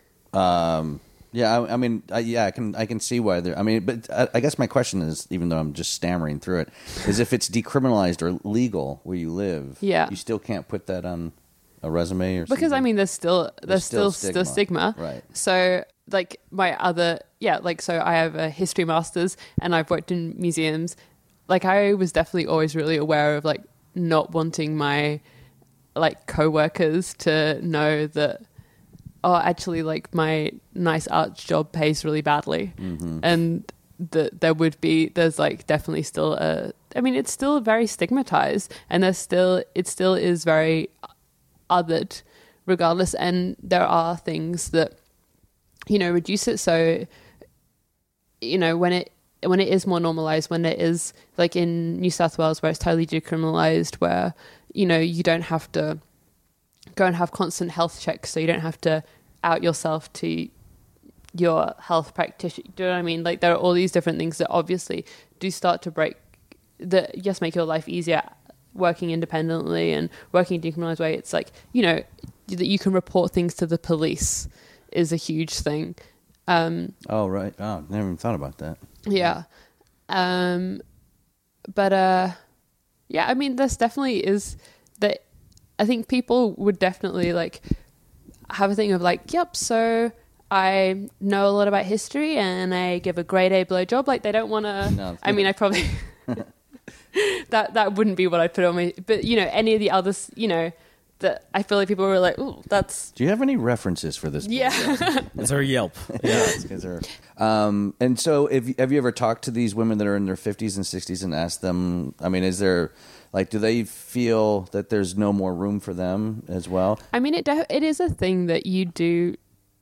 S7: um, yeah, I, I mean, I, yeah, I can, I can see why there. I mean, but I, I guess my question is, even though I'm just stammering through it, is if it's decriminalized or legal where you live,
S9: yeah.
S7: you still can't put that on a resume or
S9: because
S7: something?
S9: I mean, there's still there's,
S7: there's
S9: still
S7: still
S9: stigma.
S7: stigma, right?
S9: So like my other, yeah, like so I have a history master's and I've worked in museums. Like I was definitely always really aware of like not wanting my like co-workers to know that, oh, actually, like my nice arts job pays really badly,
S7: mm-hmm.
S9: and that there would be, there's like definitely still a, I mean, it's still very stigmatized, and there's still, it still is very othered, regardless. And there are things that, you know, reduce it. So, you know, when it when it is more normalized, when it is like in New South Wales where it's totally decriminalized, where, you know, you don't have to go and have constant health checks, so you don't have to out yourself to your health practitioner. Do you know what I mean? Like there are all these different things that obviously do start to break, that just make your life easier working independently and working in a decriminalized way. It's like, you know, that you can report things to the police is a huge thing. Um,
S7: oh, right. Oh, never even thought about that.
S9: Yeah. Um, but, uh, yeah, I mean, this definitely is that I think people would definitely like have a thing of like, yep, so I know a lot about history and I give a grade A blowjob. Like they don't want to, no, I mean, I probably, that, that wouldn't be what I'd put on my, but you know, any of the others, you know, that I feel like people were like, "Ooh, that's."
S7: Do you have any references for this?
S9: Yeah,
S8: it's our Yelp.
S7: Yeah, it's her. Um, and so, if, have you ever talked to these women that are in their fifties and sixties and asked them? I mean, is there like, do they feel that there's no more room for them as well?
S9: I mean, it def- it is a thing that you do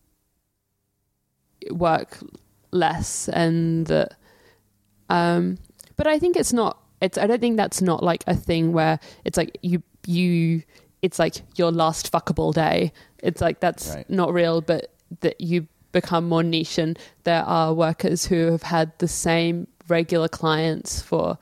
S9: work less, and that, um, but I think it's not. It's. I don't think that's not like a thing where it's like you you. It's like your last fuckable day. It's like that's right. Not real, but that you become more niche, and there are workers who have had the same regular clients for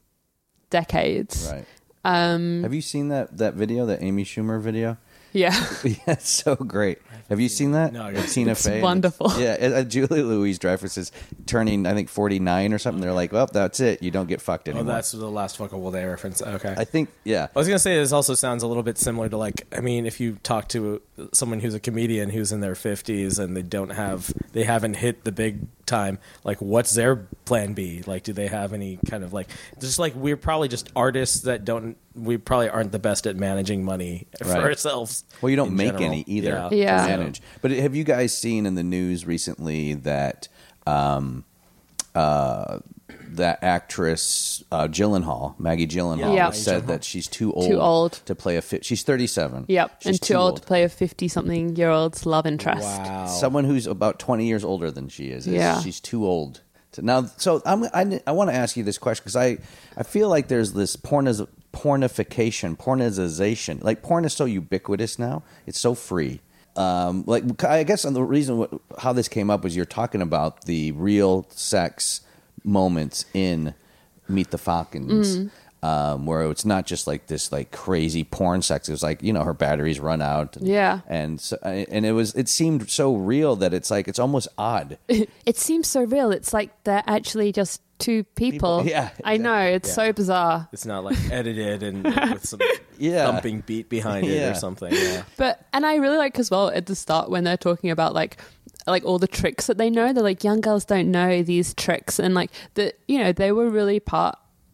S9: decades.
S7: Right.
S9: Um,
S7: have you seen that, that video, that Amy Schumer video?
S9: Yeah.
S7: Yeah, it's so great. Have you seen that?
S8: No,
S7: it's Tina
S9: it's
S7: Fey.
S9: wonderful.
S7: Yeah, uh, Julie Louis-Dreyfus is turning, I think, forty-nine or something. They're like, well, that's it. You don't get fucked anymore.
S8: Oh, that's the last fuckable day reference. Okay.
S7: I think, yeah.
S8: I was going to say this also sounds a little bit similar to like, I mean, if you talk to someone who's a comedian who's in their fifties and they don't have, they haven't hit the big time, like what's their plan B? Like, do they have any kind of like, just like we're probably just artists that don't, we probably aren't the best at managing money for
S7: right.
S8: ourselves.
S7: Well, you don't make
S8: general.
S7: any either
S8: Yeah.
S7: to
S9: Yeah.
S7: manage. But have you guys seen in the news recently that um, uh, that actress uh, Gyllenhaal, Maggie Gyllenhaal,
S9: Yeah.
S7: said that she's too old,
S9: Too old.
S7: to play a fi- she's thirty-seven.
S9: Yep,
S7: She's
S9: and too, old, to play a fifty-something-year-old's love interest.
S8: Wow.
S7: Someone who's about twenty years older than she is. is
S9: Yeah.
S7: She's too old. To, now, so I'm, I, I want to ask you this question because I, I feel like there's this porniz- pornification, pornization. Like porn is so ubiquitous now. It's so free. Um, like I guess the reason what, how this came up was you're talking about the real sex moments in Meet the Fockins,
S9: Mm-hmm.
S7: um, where it's not just like this like crazy porn sex. It was like, you know, her batteries run out. And,
S9: Yeah.
S7: and so, and it was it seemed so real that it's like it's almost odd.
S9: It seems so real. It's like they're actually just two people.
S7: People, yeah,
S9: I know. It's
S8: Yeah.
S9: so bizarre.
S8: It's not like edited and with some
S7: Yeah.
S8: thumping beat behind it
S7: Yeah.
S8: or something. Yeah.
S9: But, and I really like as well at the start when they're talking about like, like all the tricks that they know. They're like, young girls don't know these tricks. And like, the, you know, they were really part,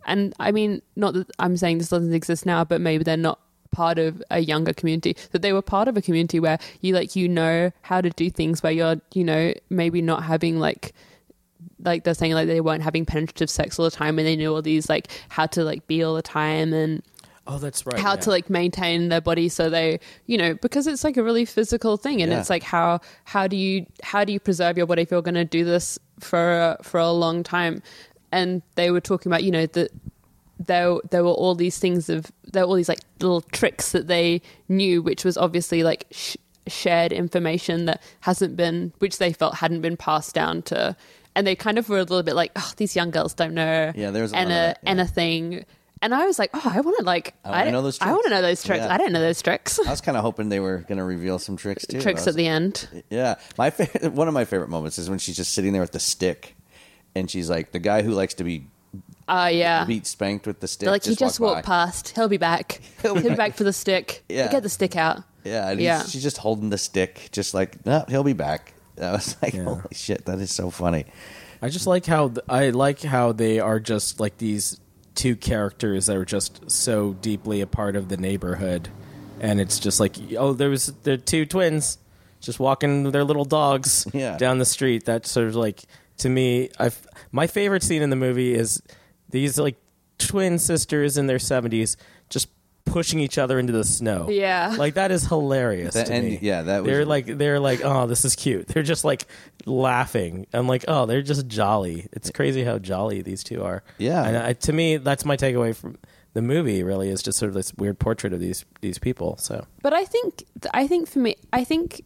S9: and I mean, not that I'm saying this doesn't exist now, but maybe they're not part of a younger community, that they were part of a community where you like, you know, how to do things where you're, you know, maybe not having like, like they're saying like they weren't having penetrative sex all the time, and they knew all these like how to like be all the time, and
S8: oh, that's right,
S9: how
S8: yeah.
S9: to like maintain their body, so they, you know, because it's like a really physical thing, and
S7: Yeah.
S9: it's like how how do you how do you preserve your body if you're going to do this for for a long time? And they were talking about, you know, that there there were all these things of there were all these like little tricks that they knew, which was obviously like sh- shared information that hasn't been, which they felt hadn't been passed down to. And they kind of were a little bit like, oh, these young girls don't know
S7: Yeah, there's a lot
S9: and
S7: of
S9: a,
S7: that, yeah.
S9: anything. And I was like, oh, I want to like,
S7: I wanna know those
S9: I
S7: tricks.
S9: want to know those tricks.
S7: Yeah.
S9: I didn't know those tricks.
S7: I was kind of hoping they were going to reveal some tricks too.
S9: Tricks
S7: I was-
S9: at the end.
S7: Yeah, my fa- one of my favorite moments is when she's just sitting there with the stick, and she's like, the guy who likes to be
S9: Oh, yeah.
S7: beat spanked with the stick.
S9: They're like, he just walked
S7: by.
S9: past. He'll be back. He'll be back for the stick.
S7: Yeah.
S9: Get the stick out.
S7: Yeah, and
S9: Yeah.
S7: he's, she's just holding the stick, just like, no, he'll be back. I was like, holy shit, that is so funny.
S8: I just like how th- I like how they are just like these two characters that are just so deeply a part of the neighborhood, and it's just like, oh, there was the two twins just walking their little dogs
S7: Yeah.
S8: down the street. That's sort of like, to me, I've my favorite scene in the movie is these like twin sisters in their seventies just pushing each other into the snow.
S9: Yeah.
S8: Like that is hilarious
S7: That-
S8: to
S7: and-
S8: me.
S7: yeah, that was-
S8: they're like they're like, oh, this is cute. They're just like laughing. I'm like, oh, they're just jolly. It's crazy how jolly these two are.
S7: Yeah.
S8: And I, to me, that's my takeaway from the movie. Really, is just sort of this weird portrait of these these people. So,
S9: But I think, I think for me, I think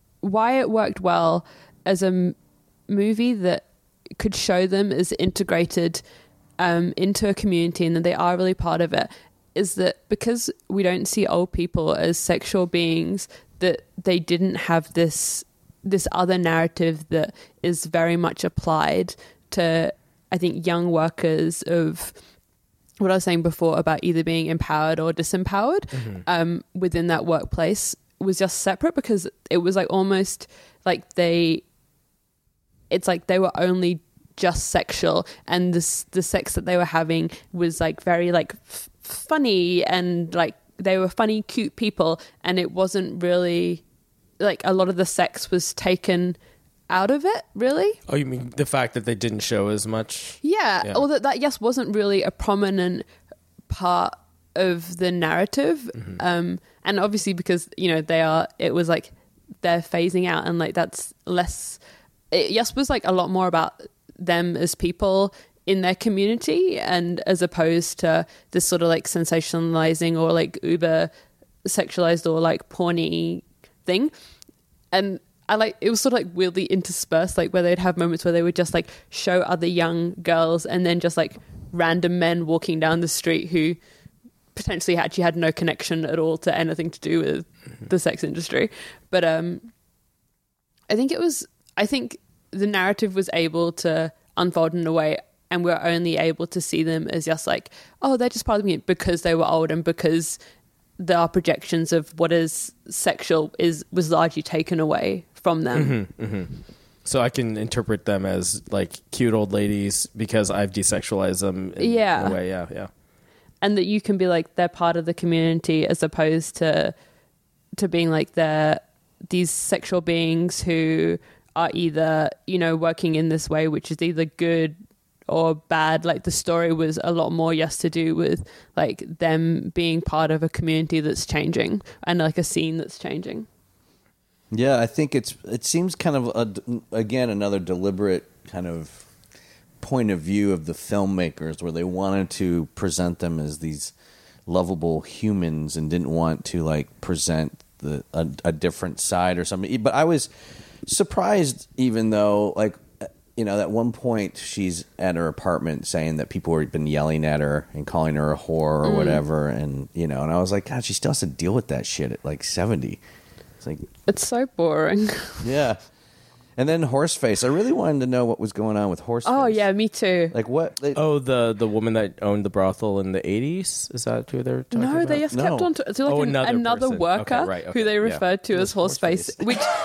S9: why it worked well as a m- movie that could show them as integrated um, into a community and that they are really part of it is that because we don't see old people as sexual beings, that they didn't have this this other narrative that is very much applied to, I think, young workers of what I was saying before about either being empowered or disempowered
S8: Mm-hmm.
S9: um, within that workplace was just separate, because it was like almost like they, it's like they were only just sexual, and this the sex that they were having was like very like f- funny, and like they were funny, cute people, and it wasn't really like a lot of the sex was taken out of it, really.
S8: oh, you mean the fact that they didn't show as much?
S9: Yeah,
S8: Yeah.
S9: although that yes wasn't really a prominent part of the narrative, um, and obviously because you know they are, it was like they're phasing out, and like that's less. It, yes, was like a lot more about them as people in their community, and as opposed to this sort of like sensationalizing or like uber sexualized or like porny thing. And I like, it was sort of like weirdly interspersed, like where they'd have moments where they would just like show other young girls, and then just like random men walking down the street who potentially actually had no connection at all to anything to do with the sex industry. But um I think it was, I think the narrative was able to unfold in a way, and we're only able to see them as just like, oh, they're just part of me because they were old, and because there are projections of what is sexual is was largely taken away from them.
S8: Mm-hmm, mm-hmm. So I can interpret them as like cute old ladies because I've desexualized them in,
S9: Yeah.
S8: in a way. Yeah, yeah.
S9: And that you can be like they're part of the community, as opposed to to being like they're these sexual beings who are either, you know, working in this way, which is either good or bad. Like the story was a lot more yes to do with like them being part of a community that's changing, and like a scene that's changing.
S7: Yeah, I think it's it seems kind of a, again another deliberate kind of point of view of the filmmakers, where they wanted to present them as these lovable humans and didn't want to like present the a, a different side or something. But I was surprised, even though like you know at one point she's at her apartment saying that people had been yelling at her and calling her a whore or
S9: Mm.
S7: whatever, and you know, and I was like, God, she still has to deal with that shit at like seventy. It's like,
S9: It's so boring.
S7: yeah. And then Horseface. I really wanted to know what was going on with Horseface.
S9: Oh yeah, me too.
S7: Like what? They,
S8: Oh, the the woman that owned the brothel in the eighties? Is that who they're talking
S9: No,
S8: about?
S9: they just
S7: No.
S9: kept on to, to like
S8: Oh,
S9: an,
S8: another
S9: another
S8: person.
S9: worker
S8: Okay, right, okay,
S9: who they
S8: yeah.
S9: referred to
S7: It
S9: as
S7: was
S9: Horseface,
S7: Horseface.
S9: which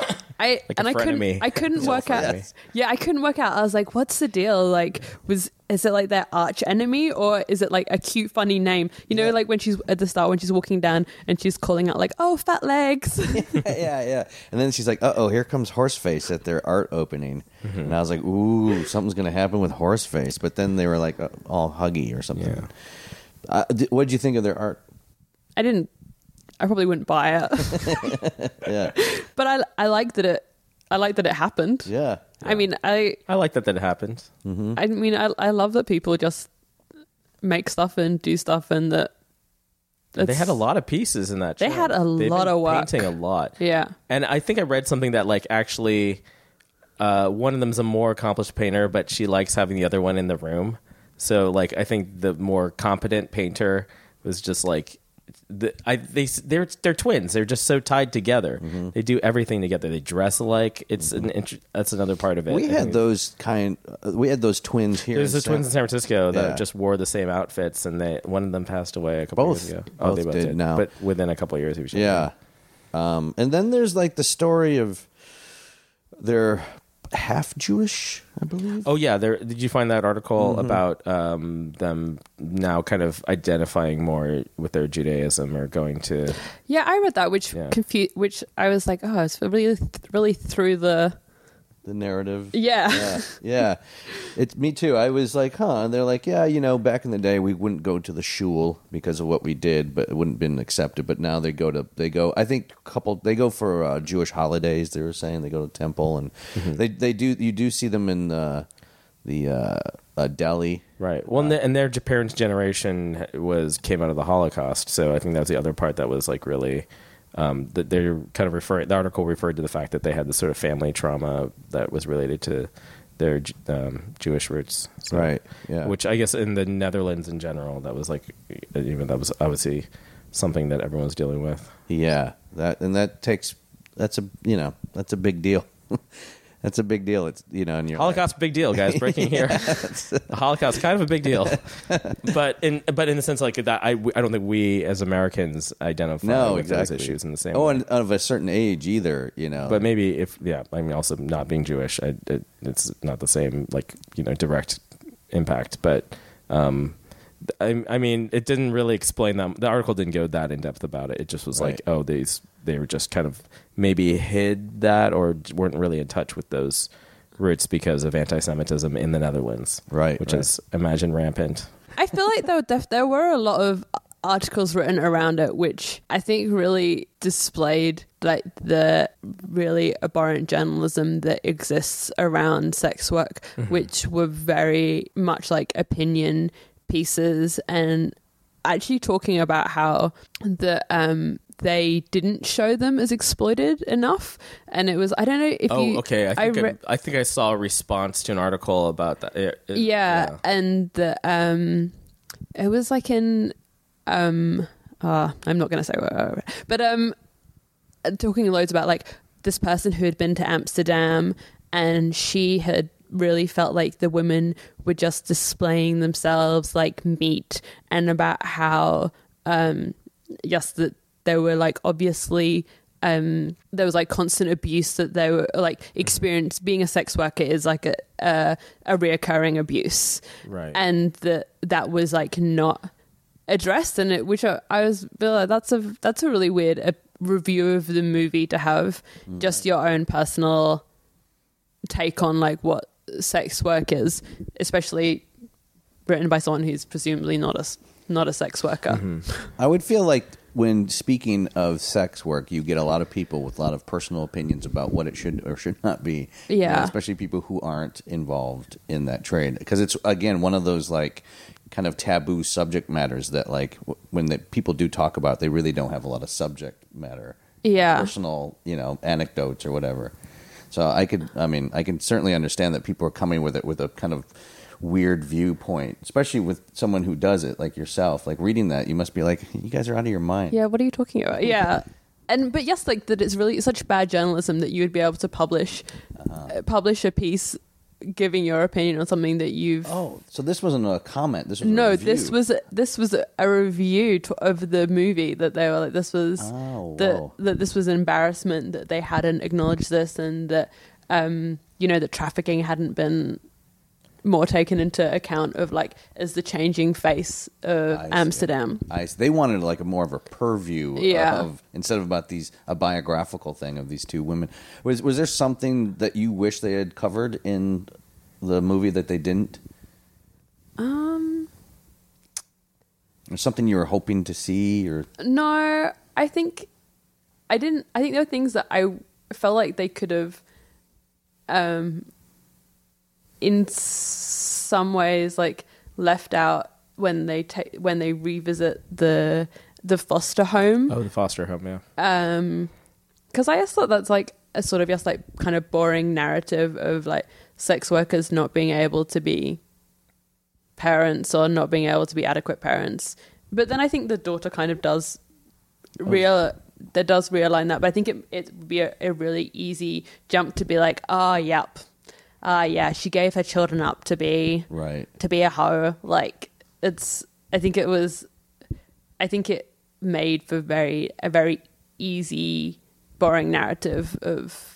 S9: I
S8: Like
S9: and
S8: a
S9: I couldn't
S8: frenemy.
S9: I couldn't
S8: It's
S9: work
S8: all
S9: out.
S8: frenemy.
S9: Yeah, I couldn't work out. I was like, what's the deal? Like, was is it like their arch enemy, or is it like a cute, funny name? You know, like when she's at the start when she's walking down and she's calling out like, "Oh, fat legs."
S7: yeah, yeah. And then she's like, "Uh oh, here comes Horseface at their art opening."
S8: Mm-hmm.
S7: And I was like, "Ooh, something's gonna happen with Horseface." But then they were like uh, all huggy or something.
S8: Yeah.
S7: Uh, d- what did you think of their art?
S9: I didn't. I probably wouldn't buy it.
S7: Yeah,
S9: but I I like that it. I like that it happened.
S7: yeah.
S9: I mean, I
S8: I like that that happened.
S9: I mean, I I love that people just make stuff and do stuff, and that
S8: They
S9: it's-
S8: had a lot of pieces in that.
S9: They
S8: show.
S9: had a
S8: They've
S9: lot
S8: been
S9: of work.
S8: painting a lot.
S9: Yeah.
S8: And I think I read something that like actually, uh, one of them's a more accomplished painter, but she likes having the other one in the room. So like, I think the more competent painter was just like, the, I they they're they're twins. They're just so tied together.
S7: Mm-hmm.
S8: They do everything together. They dress alike. It's an int- that's another part of it.
S7: We
S8: I
S7: had
S8: think.
S7: those kind. Uh, we had those twins here.
S8: There's
S7: in
S8: the twins in San Francisco that
S7: Yeah.
S8: just wore the same outfits, and they one of them passed away a couple
S7: Both.
S8: years ago.
S7: Both
S8: they both
S7: did
S8: did
S7: now.
S8: but within a couple of years, he was
S7: Yeah. Um, and then there's like the story of they're half Jewish, I believe.
S8: Oh yeah, there. Did you find that article about um, them now kind of identifying more with their Judaism or going to?
S9: Yeah, I read that, which
S8: Yeah.
S9: confused. Which I was like, oh, it's really, really through the.
S7: The narrative.
S9: Yeah.
S7: Yeah. Yeah. It's me too. I was like, huh. And they're like, yeah, you know, back in the day we wouldn't go to the shul because of what we did, but it wouldn't have been accepted. But now they go to, they go, I think a couple, they go for uh, Jewish holidays, they were saying. They go to temple and they, they do, you do see them in uh, the uh, uh, Delhi.
S8: Right. Well, and, the, and their parents' generation was came out of the Holocaust, so I think that was the other part that was like really. Um, that they're kind of referring. The article referred to the fact that they had this sort of family trauma that was related to their um, Jewish roots, so,
S7: Right, yeah.
S8: Which I guess in the Netherlands in general, that was like, even that was obviously something that everyone's dealing with.
S7: Yeah. That, and that takes, that's a, you know, that's a big deal. That's a big deal. It's, you know, in your
S8: Holocaust, big deal, guys. Breaking here. The Holocaust, kind of a big deal, but in but in the sense like that, I, I don't think we as Americans identify
S7: No,
S8: with
S7: exactly.
S8: those issues in the same.
S7: Oh,
S8: way.
S7: and of a certain age either, you know.
S8: But maybe if yeah, I mean also not being Jewish, I, it, it's not the same like you know direct impact. But um, I, I mean, it didn't really explain them. The article didn't go that in depth about it. It just was
S7: Right.
S8: like, oh, these they were just kind of maybe hid that or weren't really in touch with those roots because of anti-Semitism in the Netherlands,
S7: Right,
S8: Which
S7: right.
S8: is imagine rampant.
S9: I feel like there were, def- there were a lot of articles written around it, which I think really displayed like the really abhorrent journalism that exists around sex work, which were very much like opinion pieces and actually talking about how the um they didn't show them as exploited enough, and it was I don't know if
S8: Oh,
S9: you
S8: okay. I think I,
S9: re-
S8: I think I saw a response to an article about that. It- it-
S9: yeah, and the um it was like in um uh I'm not gonna say what, but um talking loads about like this person who had been to Amsterdam and she had really felt like the women were just displaying themselves like meat, and about how um yes that they were like obviously um there was like constant abuse that they were like experience being a sex worker is like a a, a reoccurring abuse,
S8: Right.
S9: and that that was like not addressed in it, which I, I was like, that's a that's a really weird a review of the movie to have just your own personal take on like what sex work is, especially written by someone who's presumably not a not a sex worker.
S7: I would feel like when speaking of sex work, you get a lot of people with a lot of personal opinions about what it should or should not be. You
S9: Yeah.
S7: know, especially people who aren't involved in that trade. Because it's, again, one of those, like, kind of taboo subject matters that, like, w- when the people do talk about, they really don't have a lot of subject matter.
S9: Yeah.
S7: Personal, you know, anecdotes or whatever. So I could, I mean, I can certainly understand that people are coming with it with a kind of weird viewpoint, especially with someone who does it like yourself. Like reading that, you must be like, you guys are out of your mind.
S9: Yeah, what are you talking about? Yeah. And but yes, like that it's really such bad journalism that you would be able to publish uh, publish a piece giving your opinion on something that you've.
S7: Oh, so this wasn't a comment. This was a
S9: no.
S7: review.
S9: This was this was a review to, of the movie that they were like. This was
S7: Oh,
S9: that
S7: whoa.
S9: that this was an embarrassment that they hadn't acknowledged this, and that um you know that trafficking hadn't been more taken into account of like as the changing face of
S7: I see.
S9: Amsterdam.
S7: I see. They wanted like a more of a purview
S9: Yeah.
S7: of instead of about these a biographical thing of these two women. Was was there something that you wish they had covered in the movie that they didn't?
S9: Um.
S7: Or something you were hoping to see, or
S9: No, I think I didn't. I think there were things that I felt like they could have, um, in some ways, like left out when they take when they revisit the the foster home.
S8: Oh, the foster home, yeah.
S9: Um, because I just thought that's like a sort of just like kind of boring narrative of like sex workers not being able to be parents or not being able to be adequate parents. But then I think the daughter kind of does real that does realign that. But I think it it would be a, a really easy jump to be like, oh, yep, ah, uh, yeah, she gave her children up to be
S7: right
S9: to be a hoe. Like it's, I think it was, I think it made for very a very easy, boring narrative of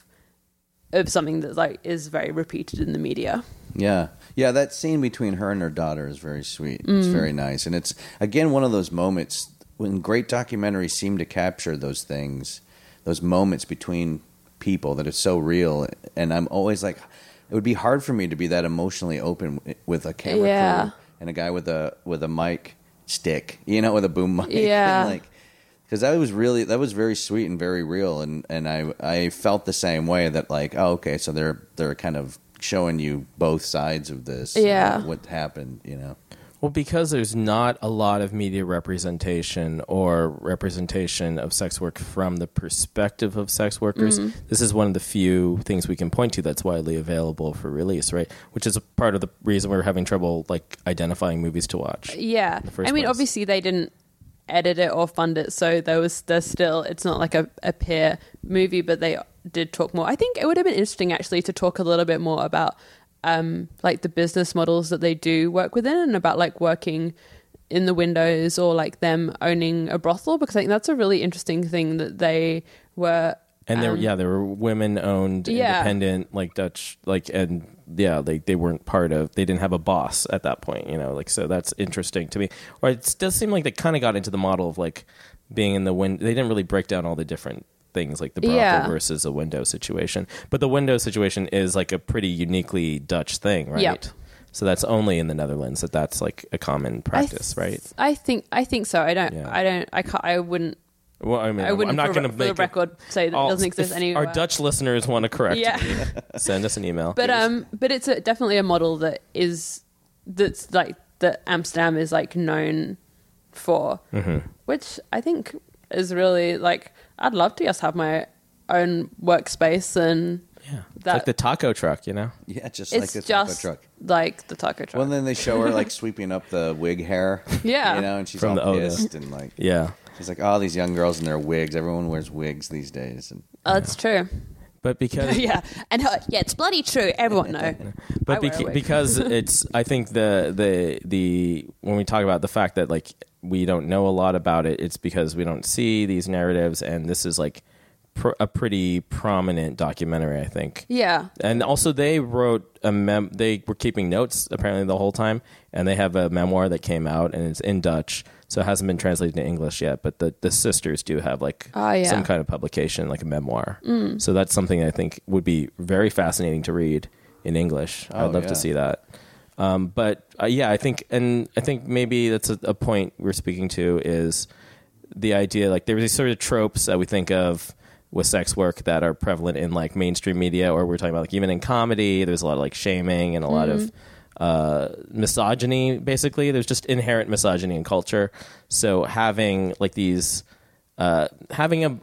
S9: of something that like is very repeated in the media.
S7: Yeah. Yeah, that scene between her and her daughter is very sweet. It's
S9: Mm.
S7: very nice. And it's, again, one of those moments when great documentaries seem to capture those things, those moments between people that are so real. And I'm always like, it would be hard for me to be that emotionally open with a camera
S9: Yeah.
S7: crew and a guy with a with a mic stick, you know, with a boom mic.
S9: Yeah.
S7: And like, because that was really, that was very sweet and very real. And, and I I felt the same way that like, oh, okay, so they're they're kind of showing you both sides of this.
S9: Yeah.
S7: And what happened, you know?
S8: Well, because there's not a lot of media representation or representation of sex work from the perspective of sex workers,
S9: Mhm.
S8: this is one of the few things we can point to that's widely available for release, right? Which is a part of the reason we're having trouble like identifying movies to watch.
S9: Yeah,
S8: in the first
S9: I mean,
S8: place.
S9: obviously they didn't edit it or fund it, so there was there's still it's not like a, a peer movie, but they did talk more. I think it would have been interesting actually to talk a little bit more about um, like the business models that they do work within, and about like working in the windows or like them owning a brothel, because I think that's a really interesting thing that they were.
S8: And there,
S9: um,
S8: yeah, there were women-owned,
S9: Yeah.
S8: independent, like Dutch, like, and yeah, they they weren't part of. They didn't have a boss at that point, you know, like so. That's interesting to me. Or it does seem like they kind of got into the model of like being in the window. They didn't really break down all the different things, like the brothel
S9: Yeah.
S8: versus a window situation. But the window situation is like a pretty uniquely Dutch thing, right?
S9: Yep.
S8: So that's only in the Netherlands that that's like a common practice,
S9: I th-
S8: right?
S9: I think I think so. I don't.
S8: Yeah.
S9: I don't. I can't. I wouldn't.
S8: Well, I mean,
S9: I wouldn't
S8: I'm not
S9: for,
S8: going to
S9: for
S8: make
S9: the record say that
S8: all-
S9: it doesn't exist
S8: if
S9: anywhere.
S8: Our Dutch listeners want to correct
S9: Yeah.
S8: me. Send us an email.
S9: But um, but it's a, definitely a model that is that's like that Amsterdam is like known for,
S8: Mhm.
S9: which I think is really like I'd love to just have my own workspace and
S8: yeah, it's
S9: that
S8: like the taco truck, you know?
S7: Yeah, just
S9: it's
S7: like the taco
S9: just
S7: truck.
S9: like the taco truck.
S7: Well, then they show her like sweeping up the wig hair.
S9: Yeah.
S7: You know, and she's
S8: From
S7: all
S8: the Oda.
S7: pissed and like,
S8: Yeah.
S7: she's like, oh, these young girls in their wigs. Everyone wears wigs these days. And
S9: Oh, that's true.
S8: But because
S9: yeah, and her, yeah, it's bloody true. Everyone know.
S8: but
S9: I wear a
S8: beca-
S9: wig.
S8: because it's I think the the the when we talk about the fact that like we don't know a lot about it, it's because we don't see these narratives, and this is like pr- a pretty prominent documentary, I think.
S9: Yeah.
S8: And also they wrote a mem they were keeping notes apparently the whole time, and they have a memoir that came out and it's in Dutch, so it hasn't been translated into English yet, but the, the sisters do have like
S9: Oh, yeah.
S8: some kind of publication, like a memoir.
S9: Mm.
S8: So that's something I think would be very fascinating to read in English.
S7: Oh,
S8: I'd love
S7: yeah.
S8: to see that. Um, but uh, yeah, I think, and I think maybe that's a, a point we're speaking to is the idea, like there are these sort of tropes that we think of with sex work that are prevalent in like mainstream media, or we're talking about like even in comedy, there's a lot of like shaming and a lot of uh, misogyny, basically. There's just inherent misogyny in culture. So having like these, uh, having a,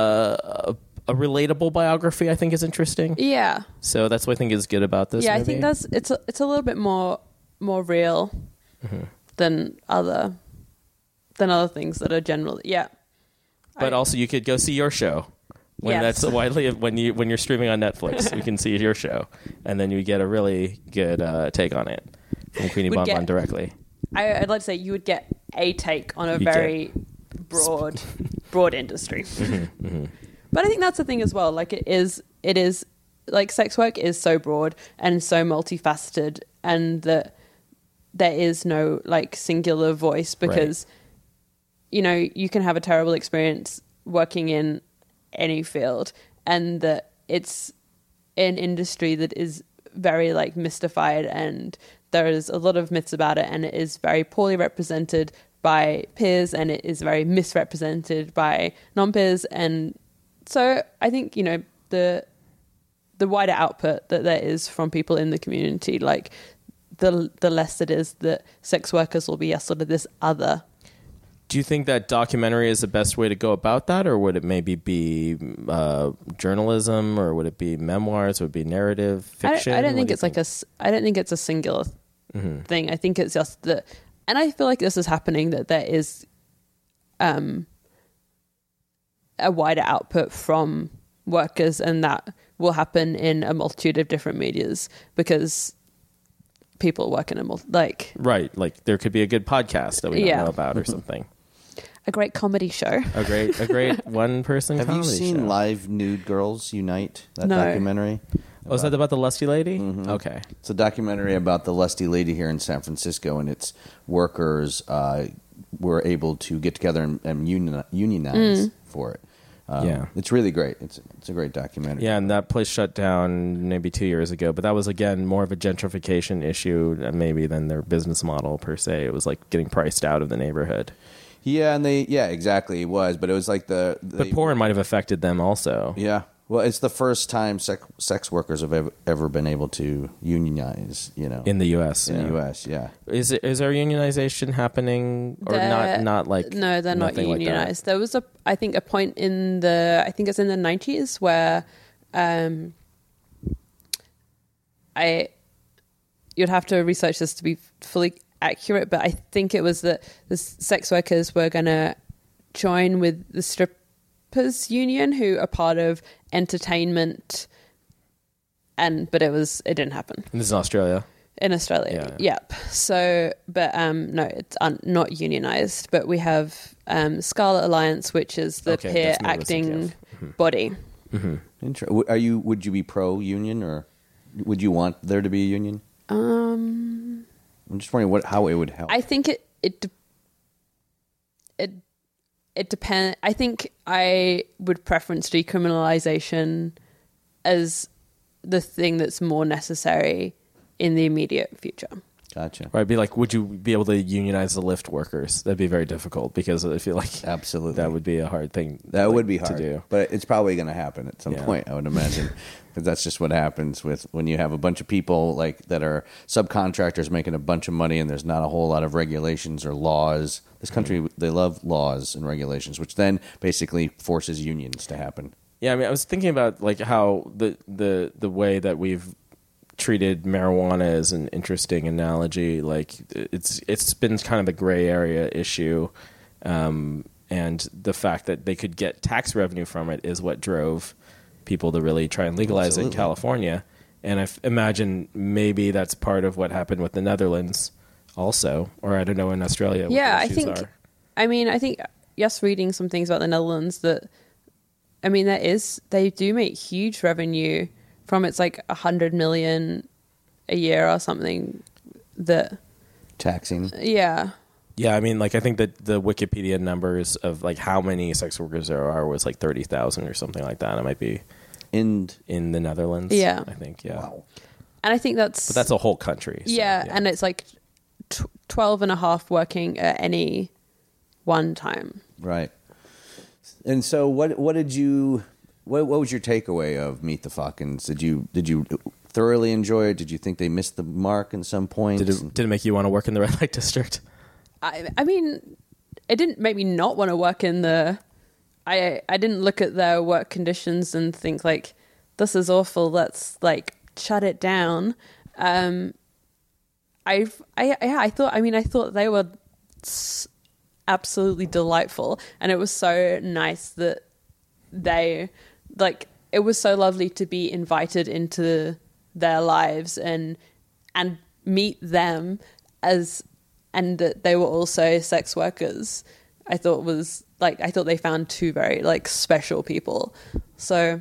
S8: uh, a, a relatable biography, I think is interesting.
S9: Yeah.
S8: So that's what I think is good about this
S9: yeah,
S8: movie.
S9: I think that's it's a, it's a little bit more more real
S8: Mm-hmm.
S9: than other than other things that are generally yeah.
S8: But
S9: I-
S8: also, you could go see your show, When
S9: Yes.
S8: that's widely when you when you're streaming on Netflix, you can see your show, and then you get a really good uh, take on it from Queenie
S9: Would
S8: Bon Bon
S9: get-
S8: directly.
S9: I, I'd like to say you would get a take on a
S8: You'd
S9: very broad, broad industry.
S8: Mm-hmm, mm-hmm.
S9: But I think that's the thing as well. Like it is, it is like sex work is so broad and so multifaceted, and that there is no like singular voice because, you know, you can have a terrible experience working in any field, and that it's an industry that is very like mystified, and there's a lot of myths about it, and it is very poorly represented by peers, and it is very misrepresented by non-peers. And so I think, you know, the the wider output that there is from people in the community, like the the less it is that sex workers will be a sort of this other.
S8: Do you think that documentary is the best way to go about that, or would it maybe be uh, journalism, or would it be memoirs, or would it be narrative fiction?
S9: I, I don't
S8: What
S9: think
S8: do you
S9: it's like a. s- I don't think it's a singular
S8: Mhm.
S9: thing. I think it's just that, and I feel like this is happening, that there is, um, a wider output from workers, and that will happen in a multitude of different medias because people work in a mul- like
S8: Right, like there could be a good podcast that we don't
S9: Yeah.
S8: know about or something.
S9: a great comedy show.
S8: A great, a great one-person
S7: Have you
S8: comedy
S7: seen
S8: show.
S7: Live Nude Girls Unite? That
S9: No.
S7: documentary.
S8: Oh, is that about the lusty lady?
S7: Mhm.
S8: Okay.
S7: It's a documentary about the lusty lady here in San Francisco, and its workers uh, were able to get together and, and union, unionize
S9: Mm.
S7: for it. Um,
S8: Yeah.
S7: it's really great. It's it's a great documentary.
S8: Yeah, and that place shut down maybe two years ago, but that was, again, more of a gentrification issue uh, maybe than their business model per se. It was like getting priced out of the neighborhood.
S7: Yeah, and they yeah exactly it was, but it was like the
S8: But
S7: they,
S8: porn might have affected them also.
S7: yeah. Well, it's the first time sex, sex workers have ever, ever been able to unionize. You know,
S8: In the U S.
S7: in
S8: yeah.
S7: the U S. Yeah.
S8: Is it, is our unionization happening or
S9: They're-
S8: not? Not like
S9: no, they're not
S8: nothing like that?
S9: unionized. There was a, I think, a point in the, I think it's in the nineties where, um, I, you'd have to research this to be fully accurate, but I think it was that the s- sex workers were going to join with the strippers union, who are part of entertainment, and but it was it didn't happen.
S8: And this is Australia.
S9: In Australia,
S8: Yeah.
S9: yep. So, but um, no, it's un- not unionized. But we have um, Scarlet Alliance, which is the
S8: Okay,
S9: peer
S8: that's what I was thinking
S9: acting body.
S7: Inter- w- Are you? Would you be pro union, or would you want there to be a union?
S9: Um,
S7: I'm just wondering what how it would help.
S9: I think it it de- it it depends. I think I would preference decriminalization as the thing that's more necessary in the immediate future.
S7: Gotcha.
S8: Or I'd be like, would you be able to unionize the Lyft workers? That'd be very difficult because I feel like
S7: Absolutely.
S8: that would be a hard thing.
S7: That
S8: like,
S7: would be hard
S8: to do.
S7: but it's probably going to happen at some
S8: Yeah.
S7: point. I would imagine, because that's just what happens with when you have a bunch of people like that are subcontractors making a bunch of money, and there's not a whole lot of regulations or laws. This country,
S8: Mm-hmm.
S7: they love laws and regulations, which then basically forces unions to happen.
S8: Yeah, I mean, I was thinking about like how the the the way that we've treated marijuana as an interesting analogy. Like it's it's been kind of a gray area issue, um, and the fact that they could get tax revenue from it is what drove people to really try and legalize it in
S7: Absolutely.
S8: California. And I f- imagine maybe that's part of what happened with the Netherlands, also, or I don't know in Australia. what
S9: Yeah,
S8: the
S9: I
S8: issues
S9: think.
S8: are.
S9: I mean, I think yes, reading some things about the Netherlands that. I mean, there is they do make huge revenue from it's like a hundred million a year or something. That
S7: Taxing.
S9: yeah,
S8: Yeah, I mean, like I think that the Wikipedia numbers of like how many sex workers there are was like thirty thousand or something like that. It might be
S7: in
S8: in the Netherlands.
S9: Yeah.
S8: I think. Yeah,
S7: Wow.
S9: and I think that's
S8: but that's a whole country. so,
S9: yeah, and it's like tw- twelve and a half working at any one time.
S7: Right. And so, what what did you what what was your takeaway of Meet the Fuckins? Did you did you thoroughly enjoy it? Did you think they missed the mark in some points?
S8: Did it, did it make you want to work in the red light district?
S9: I, I mean, it didn't make me not want to work in the. I I didn't look at their work conditions and think like, this is awful. Let's like shut it down. Um, I I yeah, I thought. I mean, I thought they were s- absolutely delightful, and it was so nice that they like it was so lovely to be invited into their lives and and meet them as and that they were also sex workers. I thought was like I thought they found two very like special people. So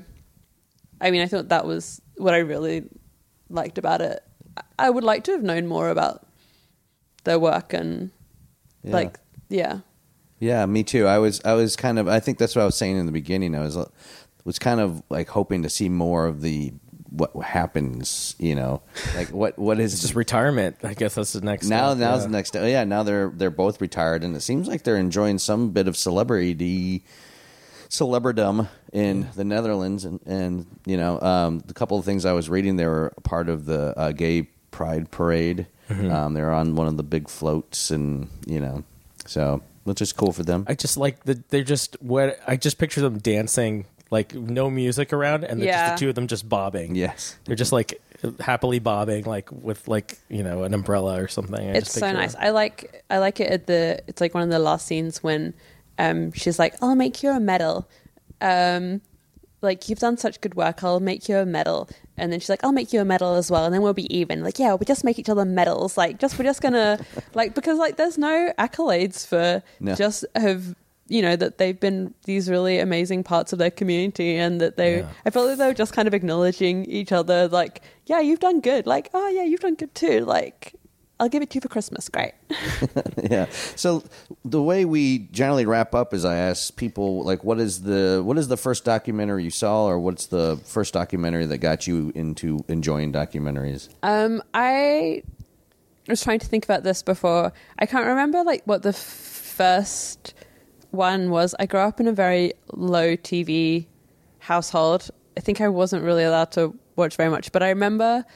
S9: I mean I thought that was what I really liked about it. I would like to have known more about their work and
S7: Yeah.
S9: like yeah.
S7: Yeah, me too. I was I was kind of I think that's what I was saying in the beginning. I was was kind of like hoping to see more of the what happens, you know, like what what is
S8: It's just retirement. I guess that's the next
S7: now.
S8: step,
S7: Now's
S8: yeah.
S7: the next. Oh yeah, now they're they're both retired, and it seems like they're enjoying some bit of celebrity, celebridom in the Netherlands, and and you know, um, the couple of things I was reading, they were part of the uh, gay pride parade.
S8: Mhm.
S7: Um, they're on one of the big floats, and you know, so which is cool for them.
S8: I just like the they're just what I just picture them dancing, like no music around, and they're
S9: Yeah.
S8: just the two of them just bobbing.
S7: Yes,
S8: they're just like happily bobbing, like with like you know an umbrella or something. I
S9: It's
S8: just
S9: so
S8: picture
S9: nice.
S8: them.
S9: I like I like it at the it's like one of the last scenes when um she's like, I'll make you a medal. Um like you've done such good work, I'll make you a medal. And then she's like, I'll make you a medal as well, and then we'll be even. Like, yeah, we'll just make each other medals. Like just we're just gonna like because like there's no accolades for
S7: No.
S9: just have you know that they've been these really amazing parts of their community, and that they
S8: Yeah.
S9: I felt like they were just kind of acknowledging each other, like, yeah, you've done good, like, oh yeah, you've done good too, like, I'll give it to you for Christmas, great.
S7: Yeah. So the way we generally wrap up is I ask people like, what is the what is the first documentary you saw, or what's the first documentary that got you into enjoying documentaries?
S9: um I was trying to think about this before. I can't remember like what the f- first one was. I grew up in a very low T V household. I think I wasn't really allowed to watch very much, but I remember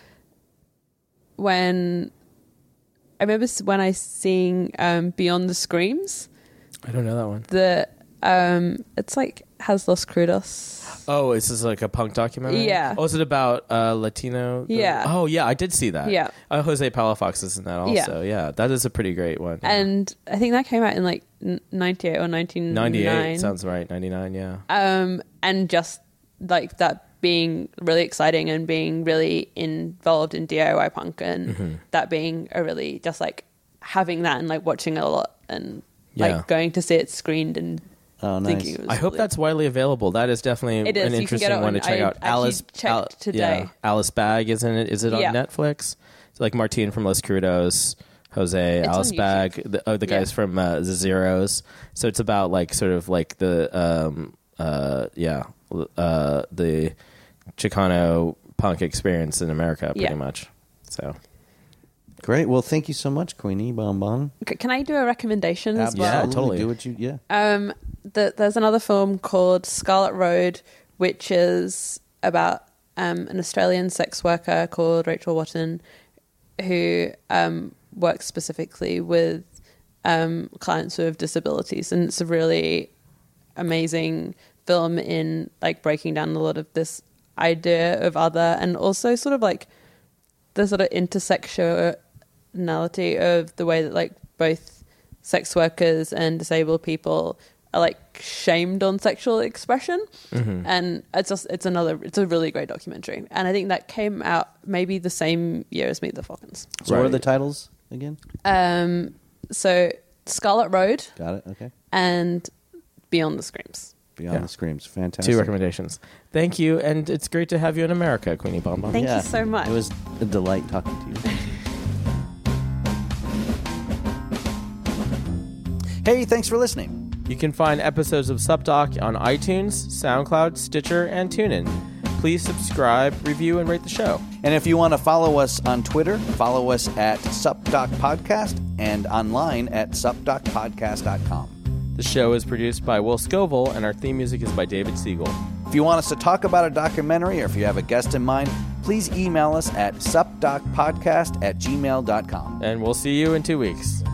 S9: when I remember s- when I seeing um, Beyond the Screams.
S8: I don't know that one.
S9: The um, it's like has Los Crudos.
S8: Oh, is this like a punk documentary?
S9: Yeah.
S8: Oh, is it about uh, Latino?
S9: Yeah.
S8: Oh, yeah, I did see that.
S9: Yeah.
S8: Uh, Jose Palafox is in that also. Yeah. That is a pretty great one.
S9: And I think that came out in like n- ninety-eight or nineteen ninety-nine.
S8: ninety-eight sounds right. ninety-nine, yeah.
S9: Um, and just like that being really exciting and being really involved in D I Y punk, and
S8: Mhm.
S9: that being a really just like having that and like watching it a lot and
S8: Yeah.
S9: like going to see it screened and
S7: Oh,
S9: thinking it was
S8: I hope
S9: really-
S8: that's widely available. That is definitely
S9: It is.
S8: an
S9: You can
S8: interesting
S9: get it
S8: one
S9: on-
S8: to check
S9: I
S8: out.
S9: actually
S8: Alice
S9: checked
S8: Al-
S9: today.
S8: Yeah. Alice Bag, isn't it? Is it on
S9: Yeah.
S8: Netflix? It's like Martine from Los Crudos, Jose,
S9: It's on
S8: Alice
S9: YouTube.
S8: Bag, the, oh, the guys
S9: Yeah.
S8: from uh, the Zeros. So it's about like sort of like the um uh yeah uh the Chicano punk experience in America, pretty
S9: Yeah.
S8: much. So
S7: Great. Well, thank you so much, Queenie Bonbon.
S9: C- Can I do a recommendation as well?
S8: Yeah, totally.
S7: Do what you yeah.
S9: Um, the, there's another film called Scarlet Road, which is about um, an Australian sex worker called Rachel Watton, who um, works specifically with um, clients who have disabilities, and it's a really amazing film in like breaking down a lot of this idea of other, and also sort of like the sort of intersectionality of the way that like both sex workers and disabled people are like shamed on sexual expression.
S8: Mhm.
S9: And it's just it's another it's a really great documentary, and I think that came out maybe the same year as Meet the Falcons.
S7: So what are
S8: Right.
S7: the titles again?
S9: Um, so Scarlet Road
S7: Got it. Okay.
S9: and Beyond the Screams.
S7: Beyond
S8: Yeah.
S7: the Screams. Fantastic.
S8: two recommendations. Thank you, and it's great to have you in America, Queenie Bonbon.
S9: Thank you so much.
S7: It was a delight talking to you. Hey, thanks for listening.
S8: You can find episodes of SupDoc on iTunes, SoundCloud, Stitcher, and TuneIn. Please subscribe, review, and rate the show.
S7: And if you want to follow us on Twitter, follow us at SupDoc Podcast and online at sup doc podcast dot com.
S8: The show is produced by Will Scoville, and our theme music is by David Siegel.
S7: If you want us to talk about a documentary or if you have a guest in mind, please email us at supdocpodcast at gmail dot com.
S8: And we'll see you in two weeks.